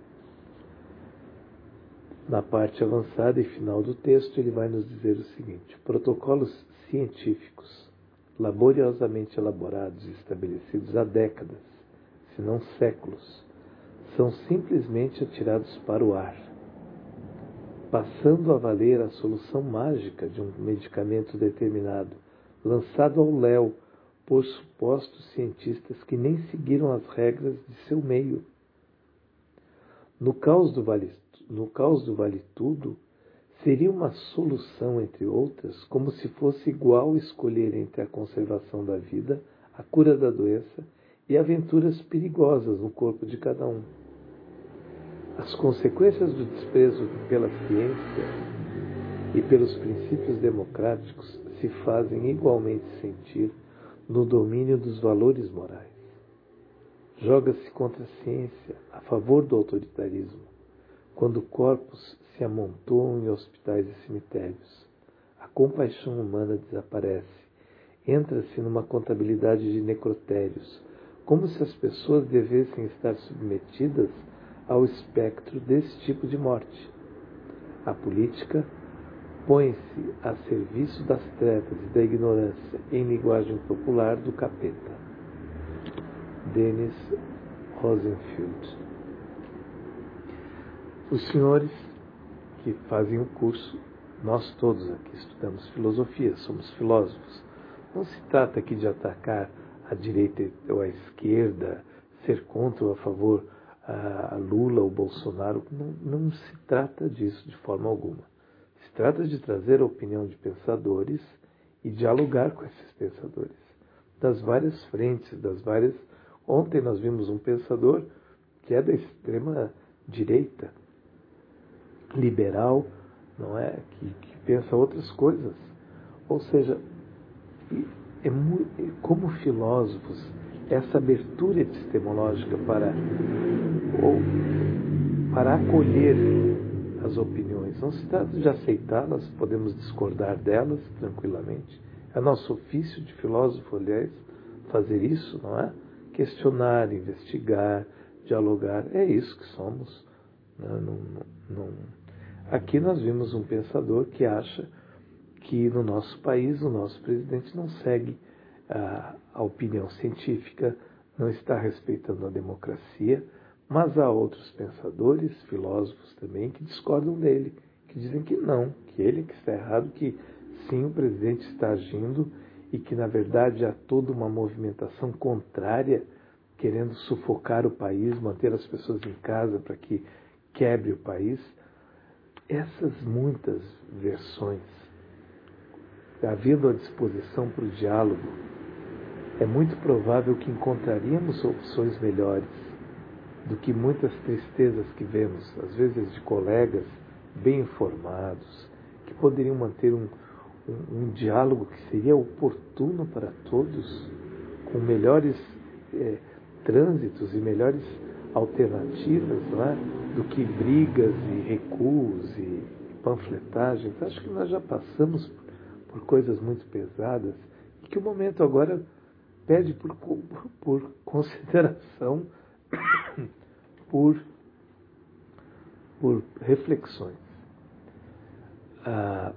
Na parte avançada e final do texto, ele vai nos dizer o seguinte: protocolos científicos, laboriosamente elaborados e estabelecidos há décadas, se não séculos, são simplesmente atirados para o ar, passando a valer a solução mágica de um medicamento determinado, lançado ao léu por supostos cientistas que nem seguiram as regras de seu meio. No caos do Vale Tudo, seria uma solução, entre outras, como se fosse igual escolher entre a conservação da vida, a cura da doença e aventuras perigosas no corpo de cada um. As consequências do desprezo pela ciência e pelos princípios democráticos se fazem igualmente sentir no domínio dos valores morais. Joga-se contra a ciência a favor do autoritarismo, quando corpos se amontoam em hospitais e cemitérios. A compaixão humana desaparece. Entra-se numa contabilidade de necrotérios, como se as pessoas devessem estar submetidas ao espectro desse tipo de morte. A política põe-se a serviço das trevas e da ignorância, em linguagem popular, do capeta. Dennis Rosenfield. Os senhores que fazem o curso, nós todos aqui estudamos filosofia, somos filósofos. Não se trata aqui de atacar a direita ou a esquerda, ser contra ou a favor a Lula ou Bolsonaro. Não se trata disso de forma alguma. Se trata de trazer a opinião de pensadores e dialogar com esses pensadores, das várias frentes, das várias... Ontem nós vimos um pensador que é da extrema direita, liberal, não é? Que pensa outras coisas. Ou seja, como filósofos, essa abertura epistemológica para acolher as opiniões. Não se trata de aceitá-las, podemos discordar delas tranquilamente. É nosso ofício de filósofo, aliás, fazer isso, não é? Questionar, investigar, dialogar. É isso que somos. Aqui nós vimos um pensador que acha que no nosso país o nosso presidente não segue a opinião científica, não está respeitando a democracia, mas há outros pensadores, filósofos também, que discordam dele, que dizem que não, que ele que está errado, que sim, o presidente está agindo e que, na verdade, há toda uma movimentação contrária, querendo sufocar o país, manter as pessoas em casa para que quebre o país. Essas muitas versões, havendo a disposição para o diálogo, é muito provável que encontraríamos opções melhores do que muitas tristezas que vemos, às vezes de colegas bem informados, que poderiam manter um diálogo que seria oportuno para todos, com melhores trânsitos e melhores alternativas, não é? Do que brigas e recuos e panfletagens. Acho que nós já passamos por coisas muito pesadas e que o momento agora pede por consideração, por reflexões. A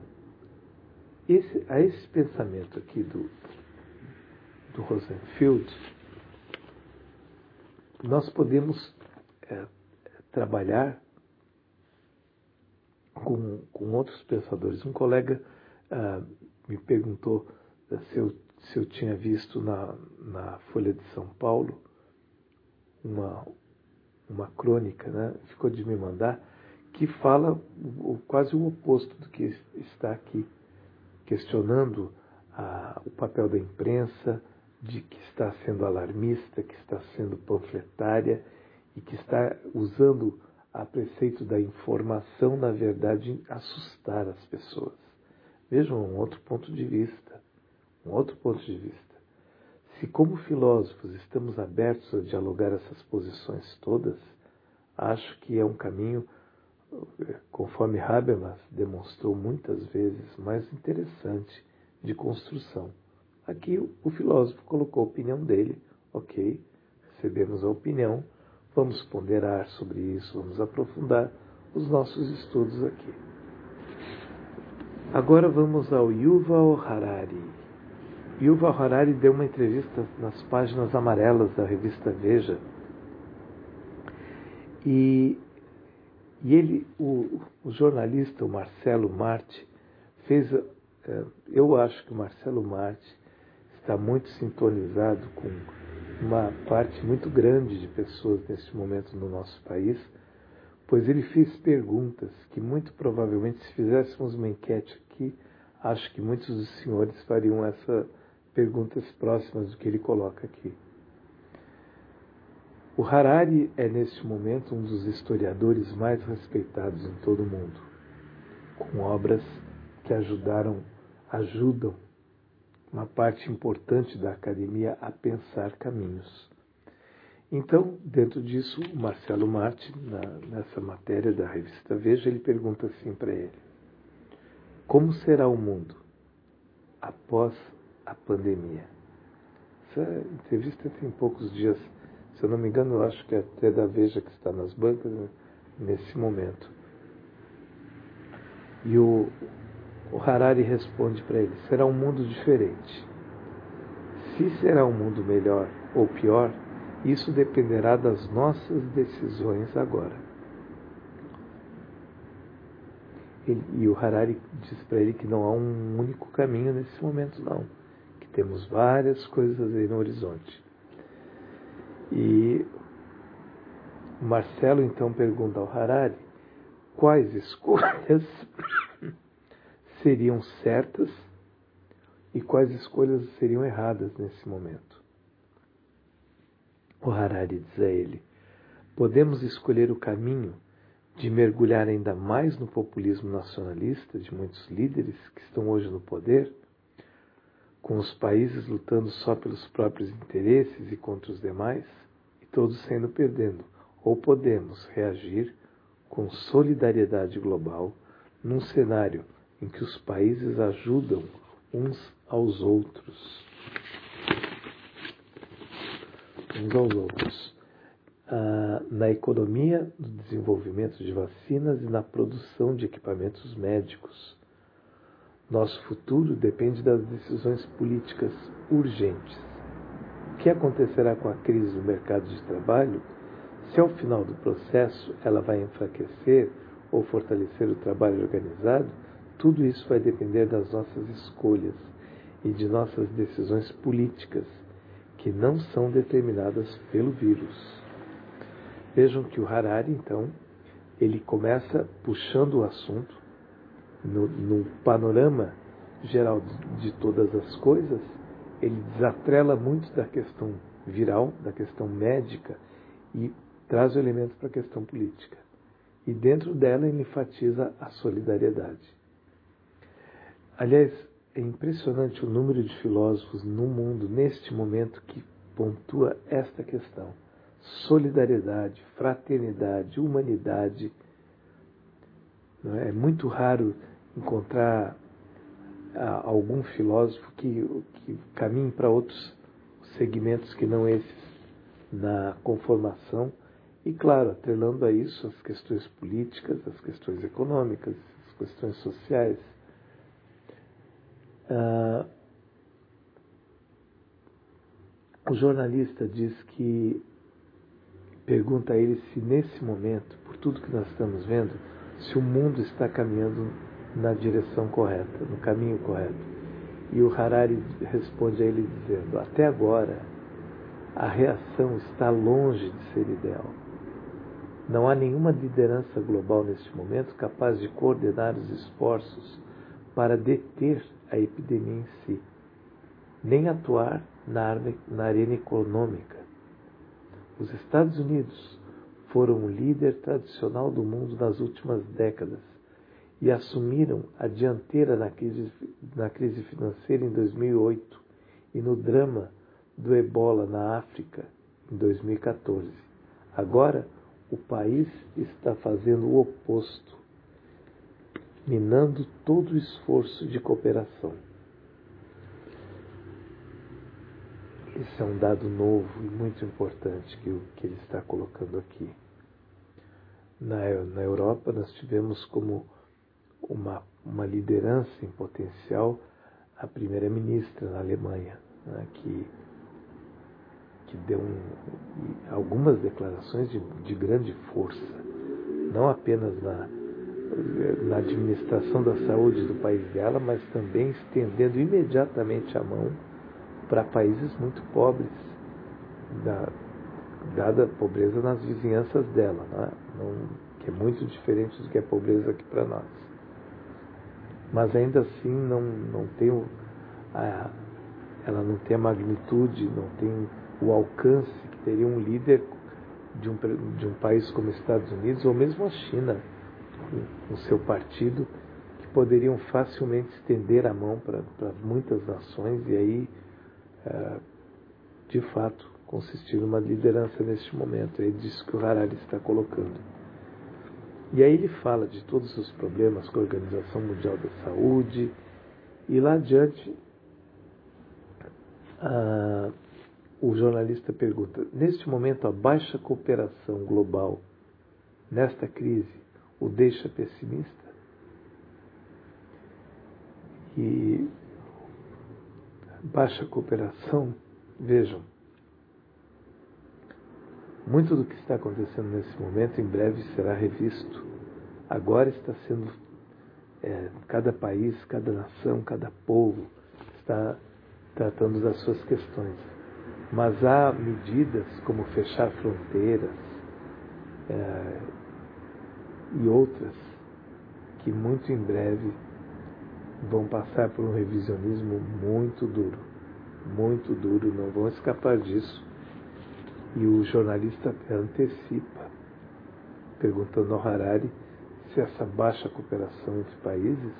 esse pensamento aqui do Rosenfield, nós podemos trabalhar com outros pensadores. Um colega me perguntou se eu tinha visto na Folha de São Paulo uma crônica, né? Ficou de me mandar, que fala quase o oposto do que está aqui, questionando o papel da imprensa, de que está sendo alarmista, que está sendo panfletária e que está usando a preceito da informação, na verdade, assustar as pessoas. Vejam um outro ponto de vista. Se como filósofos estamos abertos a dialogar essas posições todas, acho que é um caminho, conforme Habermas demonstrou muitas vezes, mais interessante de construção. Aqui o filósofo colocou a opinião dele, ok, recebemos a opinião, vamos ponderar sobre isso, vamos aprofundar os nossos estudos aqui. Agora vamos ao Yuval Harari. Yuval Harari deu uma entrevista nas páginas amarelas da revista Veja. E ele, o jornalista, o Marcelo Marti, eu acho que o Marcelo Marti está muito sintonizado com uma parte muito grande de pessoas neste momento no nosso país, pois ele fez perguntas que muito provavelmente, se fizéssemos uma enquete aqui, acho que muitos dos senhores fariam essas perguntas próximas do que ele coloca aqui. O Harari é, neste momento, um dos historiadores mais respeitados em todo o mundo, com obras que ajudam uma parte importante da academia a pensar caminhos. Então, dentro disso, o Marcelo Marti, nessa matéria da revista Veja, ele pergunta assim para ele: como será o mundo após a pandemia? Essa entrevista tem poucos dias. Se eu não me engano, eu acho que é até da Veja que está nas bancas, né, nesse momento. E o Harari responde para ele: será um mundo diferente. Se será um mundo melhor ou pior, isso dependerá das nossas decisões agora. E o Harari diz para ele que não há um único caminho nesse momento, não. Que temos várias coisas aí no horizonte. E o Marcelo então pergunta ao Harari quais escolhas seriam certas e quais escolhas seriam erradas nesse momento. O Harari diz a ele: podemos escolher o caminho de mergulhar ainda mais no populismo nacionalista de muitos líderes que estão hoje no poder, com os países lutando só pelos próprios interesses e contra os demais, e todos saindo perdendo. Ou podemos reagir com solidariedade global num cenário em que os países ajudam uns aos outros. Na economia do desenvolvimento de vacinas e na produção de equipamentos médicos. Nosso futuro depende das decisões políticas urgentes. O que acontecerá com a crise do mercado de trabalho? Se ao final do processo ela vai enfraquecer ou fortalecer o trabalho organizado, tudo isso vai depender das nossas escolhas e de nossas decisões políticas, que não são determinadas pelo vírus. Vejam que o Harari, então, ele começa puxando o assunto no panorama geral de todas as coisas. Ele desatrela muito da questão viral, da questão médica, e traz o elemento para a questão política. E dentro dela ele enfatiza a solidariedade. Aliás, é impressionante o número de filósofos no mundo, neste momento, que pontua esta questão. Solidariedade, fraternidade, humanidade. Não é? É muito raro encontrar algum filósofo que caminhe para outros segmentos que não esses na conformação. E, claro, atrelando a isso as questões políticas, as questões econômicas, as questões sociais. O jornalista diz que pergunta a ele se nesse momento, por tudo que nós estamos vendo, se o mundo está caminhando na direção correta, no caminho correto. E o Harari responde a ele dizendo: até agora a reação está longe de ser ideal. Não há nenhuma liderança global neste momento capaz de coordenar os esforços para deter a epidemia em si, nem atuar na arena econômica. Os Estados Unidos foram o líder tradicional do mundo nas últimas décadas e assumiram a dianteira na crise financeira em 2008 e no drama do Ebola na África em 2014. Agora, o país está fazendo o oposto, minando todo o esforço de cooperação. Esse é um dado novo e muito importante que ele está colocando aqui. Na Europa, nós tivemos como uma liderança em potencial a primeira-ministra na Alemanha, né, que deu algumas declarações de grande força, não apenas na administração da saúde do país dela, mas também estendendo imediatamente a mão para países muito pobres, dada a pobreza nas vizinhanças dela, né? Que é muito diferente do que é a pobreza aqui para nós. Mas ainda assim ela não tem a magnitude, não tem o alcance que teria um líder de um país como os Estados Unidos ou mesmo a China, com seu partido, que poderiam facilmente estender a mão para muitas nações e aí, de fato, consistir numa liderança neste momento. É isso que o Harari está colocando. E aí ele fala de todos os problemas com a Organização Mundial da Saúde, e lá adiante o jornalista pergunta: neste momento a baixa cooperação global nesta crise o deixa pessimista? E baixa cooperação, vejam, muito do que está acontecendo nesse momento em breve será revisto. Agora está sendo cada país, cada nação, cada povo está tratando das suas questões. Mas há medidas como fechar fronteiras e outras que muito em breve vão passar por um revisionismo muito duro, não vão escapar disso. E o jornalista até antecipa, perguntando ao Harari se essa baixa cooperação entre países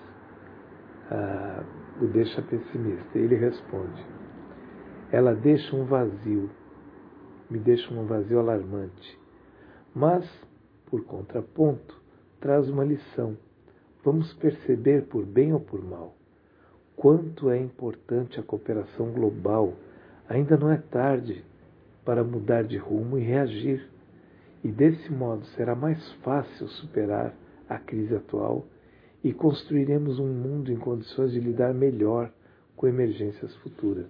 o deixa pessimista. E ele responde: ela deixa um vazio, me deixa um vazio alarmante, mas, por contraponto, traz uma lição. Vamos perceber, por bem ou por mal, quanto é importante a cooperação global. Ainda não é tarde para mudar de rumo e reagir, e desse modo será mais fácil superar a crise atual e construiremos um mundo em condições de lidar melhor com emergências futuras.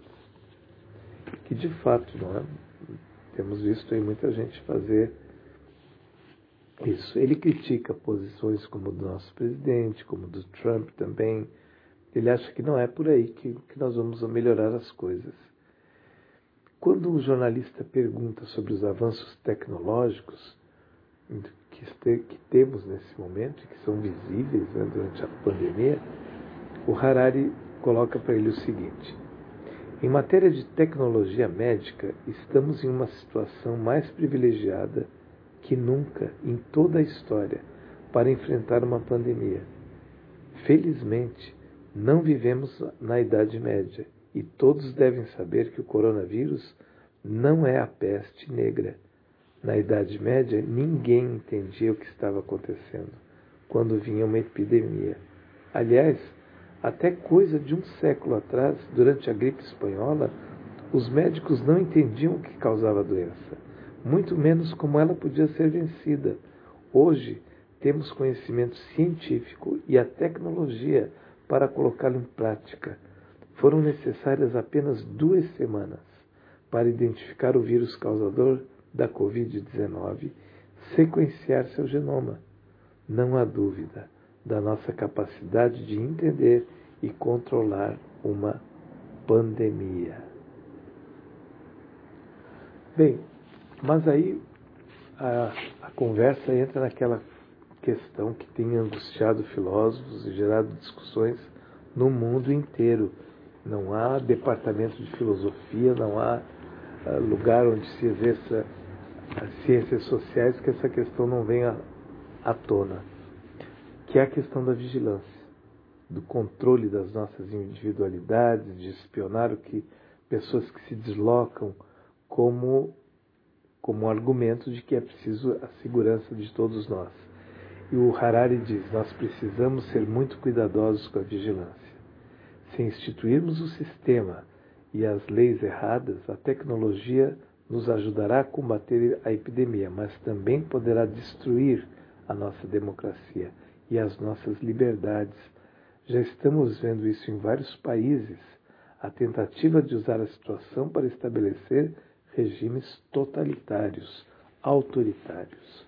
Que de fato, não é? Temos visto aí muita gente fazer isso. Ele critica posições como do nosso presidente, como do Trump também. Ele acha que não é por aí que nós vamos melhorar as coisas. Quando o jornalista pergunta sobre os avanços tecnológicos que temos nesse momento e que são visíveis, né, durante a pandemia, o Harari coloca para ele o seguinte: em matéria de tecnologia médica, estamos em uma situação mais privilegiada que nunca em toda a história para enfrentar uma pandemia. Felizmente, não vivemos na Idade Média e todos devem saber que o coronavírus não é a peste negra. Na Idade Média, ninguém entendia o que estava acontecendo quando vinha uma epidemia. Aliás, até coisa de um século atrás, durante a gripe espanhola, os médicos não entendiam o que causava a doença, muito menos como ela podia ser vencida. Hoje, temos conhecimento científico e a tecnologia para colocá-lo em prática. Foram necessárias apenas 2 semanas para identificar o vírus causador da Covid-19, sequenciar seu genoma. Não há dúvida da nossa capacidade de entender e controlar uma pandemia. Bem, mas aí a conversa entra naquela questão que tem angustiado filósofos e gerado discussões no mundo inteiro. Não há departamento de filosofia, não há lugar onde se exerça as ciências sociais que essa questão não venha à tona, que é a questão da vigilância, do controle das nossas individualidades, de espionar pessoas que se deslocam como argumento de que é preciso a segurança de todos nós. E o Harari diz: nós precisamos ser muito cuidadosos com a vigilância. Se instituirmos o sistema e as leis erradas, a tecnologia nos ajudará a combater a epidemia, mas também poderá destruir a nossa democracia e as nossas liberdades. Já estamos vendo isso em vários países, a tentativa de usar a situação para estabelecer regimes totalitários, autoritários.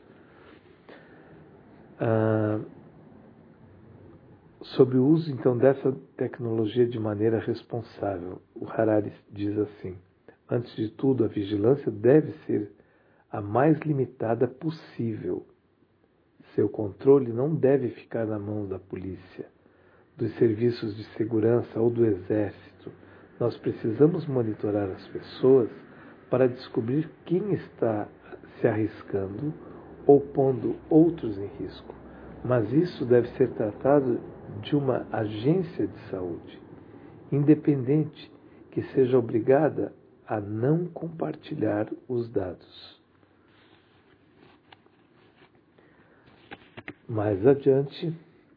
Sobre o uso, então, dessa tecnologia de maneira responsável, o Harari diz assim: antes de tudo, a vigilância deve ser a mais limitada possível. Seu controle não deve ficar na mão da polícia, dos serviços de segurança ou do exército. Nós precisamos monitorar as pessoas para descobrir quem está se arriscando ou pondo outros em risco. Mas isso deve ser tratado de uma agência de saúde independente que seja obrigada a não compartilhar os dados. Mais adiante,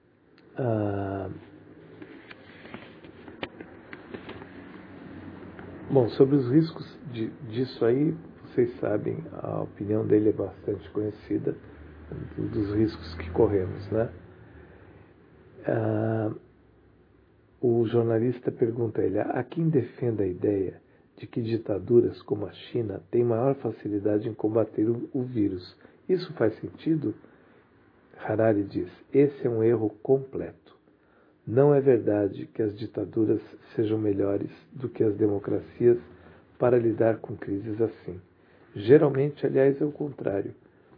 sobre os riscos disso aí, vocês sabem, a opinião dele é bastante conhecida, dos riscos que corremos, né? O jornalista pergunta a ele: há quem defenda a ideia de que ditaduras como a China têm maior facilidade em combater o vírus. Isso faz sentido? Harari diz: esse é um erro completo. Não é verdade que as ditaduras sejam melhores do que as democracias para lidar com crises assim. Geralmente, aliás, é o contrário.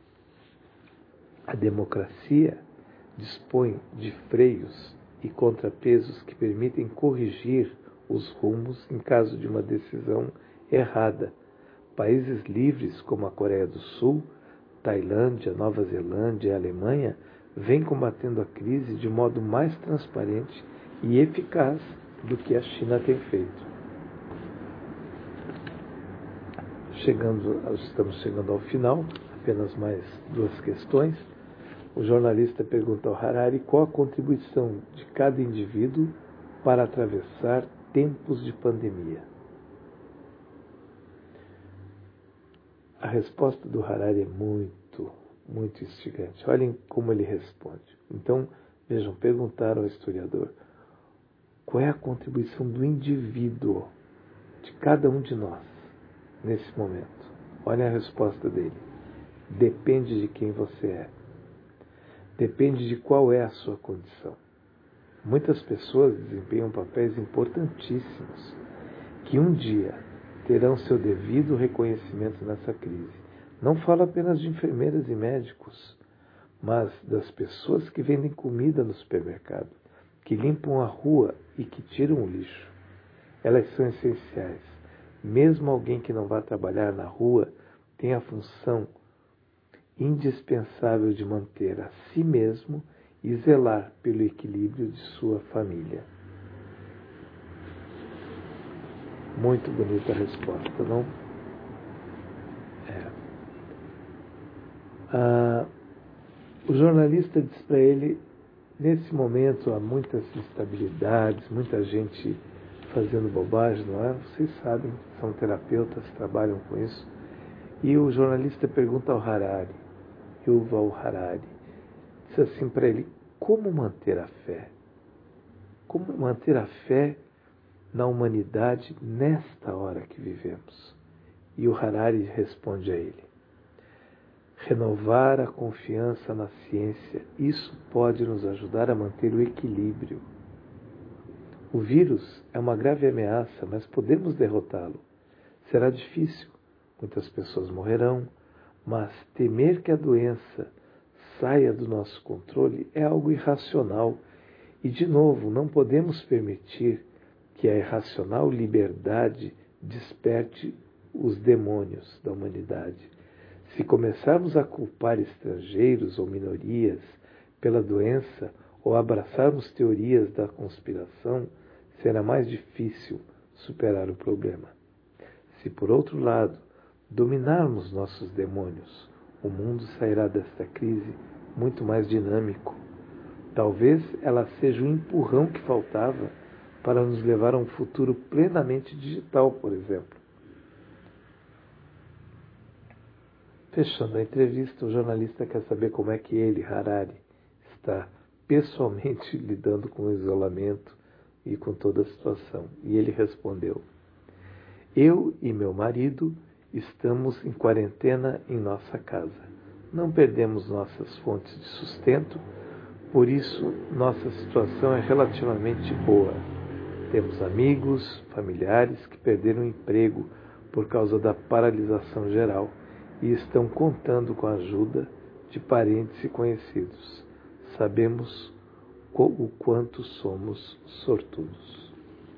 A democracia dispõe de freios e contrapesos que permitem corrigir os rumos em caso de uma decisão errada. Países livres como a Coreia do Sul, Tailândia, Nova Zelândia e Alemanha vêm combatendo a crise de modo mais transparente e eficaz do que a China tem feito. Estamos chegando ao final, apenas mais 2 questões. O jornalista pergunta ao Harari qual a contribuição de cada indivíduo para atravessar tempos de pandemia. A resposta do Harari é muito instigante. Olhem como ele responde. Então, vejam, perguntaram ao historiador: qual é a contribuição do indivíduo, de cada um de nós, nesse momento? Olhem a resposta dele: depende de quem você é. Depende de qual é a sua condição. Muitas pessoas desempenham papéis importantíssimos que um dia terão seu devido reconhecimento nessa crise. Não falo apenas de enfermeiras e médicos, mas das pessoas que vendem comida no supermercado, que limpam a rua e que tiram o lixo. Elas são essenciais. Mesmo alguém que não vá trabalhar na rua tem a função indispensável de manter a si mesmo e zelar pelo equilíbrio de sua família. Muito bonita a resposta, não? O jornalista diz para ele: nesse momento há muitas instabilidades, muita gente fazendo bobagem, não é? Vocês sabem, são terapeutas, trabalham com isso. E o jornalista pergunta ao Harari, Yuval Harari, diz assim para ele: como manter a fé? Como manter a fé na humanidade nesta hora que vivemos? E o Harari responde a ele: renovar a confiança na ciência, isso pode nos ajudar a manter o equilíbrio. O vírus é uma grave ameaça, mas podemos derrotá-lo. Será difícil, muitas pessoas morrerão, mas temer que a doença saia do nosso controle é algo irracional. E, de novo, não podemos permitir que a irracional liberdade desperte os demônios da humanidade. Se começarmos a culpar estrangeiros ou minorias pela doença ou abraçarmos teorias da conspiração, será mais difícil superar o problema. Se, por outro lado, dominarmos nossos demônios, o mundo sairá desta crise muito mais dinâmico. Talvez ela seja o empurrão que faltava para nos levar a um futuro plenamente digital, por exemplo. Fechando a entrevista, o jornalista quer saber como é que ele, Harari, está pessoalmente lidando com o isolamento e com toda a situação. E ele respondeu: eu e meu marido estamos em quarentena em nossa casa. Não perdemos nossas fontes de sustento, por isso nossa situação é relativamente boa. Temos amigos, familiares que perderam o emprego por causa da paralisação geral e estão contando com a ajuda de parentes e conhecidos. Sabemos o quanto somos sortudos.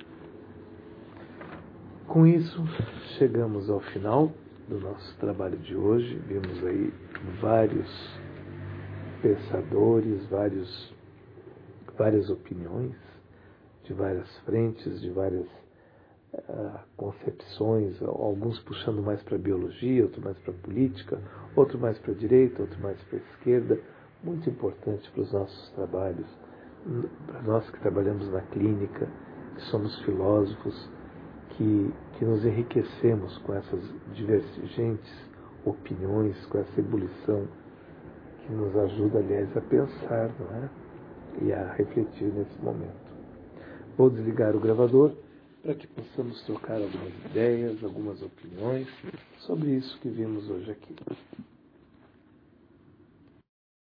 Com isso, chegamos ao final do nosso trabalho de hoje. Vimos aí vários pensadores, várias opiniões, de várias frentes, de várias concepções, alguns puxando mais para a biologia, outro mais para a política, outro mais para a direita, outro mais para a esquerda. Muito importante para os nossos trabalhos, para nós que trabalhamos na clínica, que somos filósofos, que nos enriquecemos com essas divergentes opiniões, com essa ebulição que nos ajuda, aliás, a pensar, não é? E a refletir nesse momento. Vou desligar o gravador para que possamos trocar algumas ideias, algumas opiniões sobre isso que vimos hoje aqui.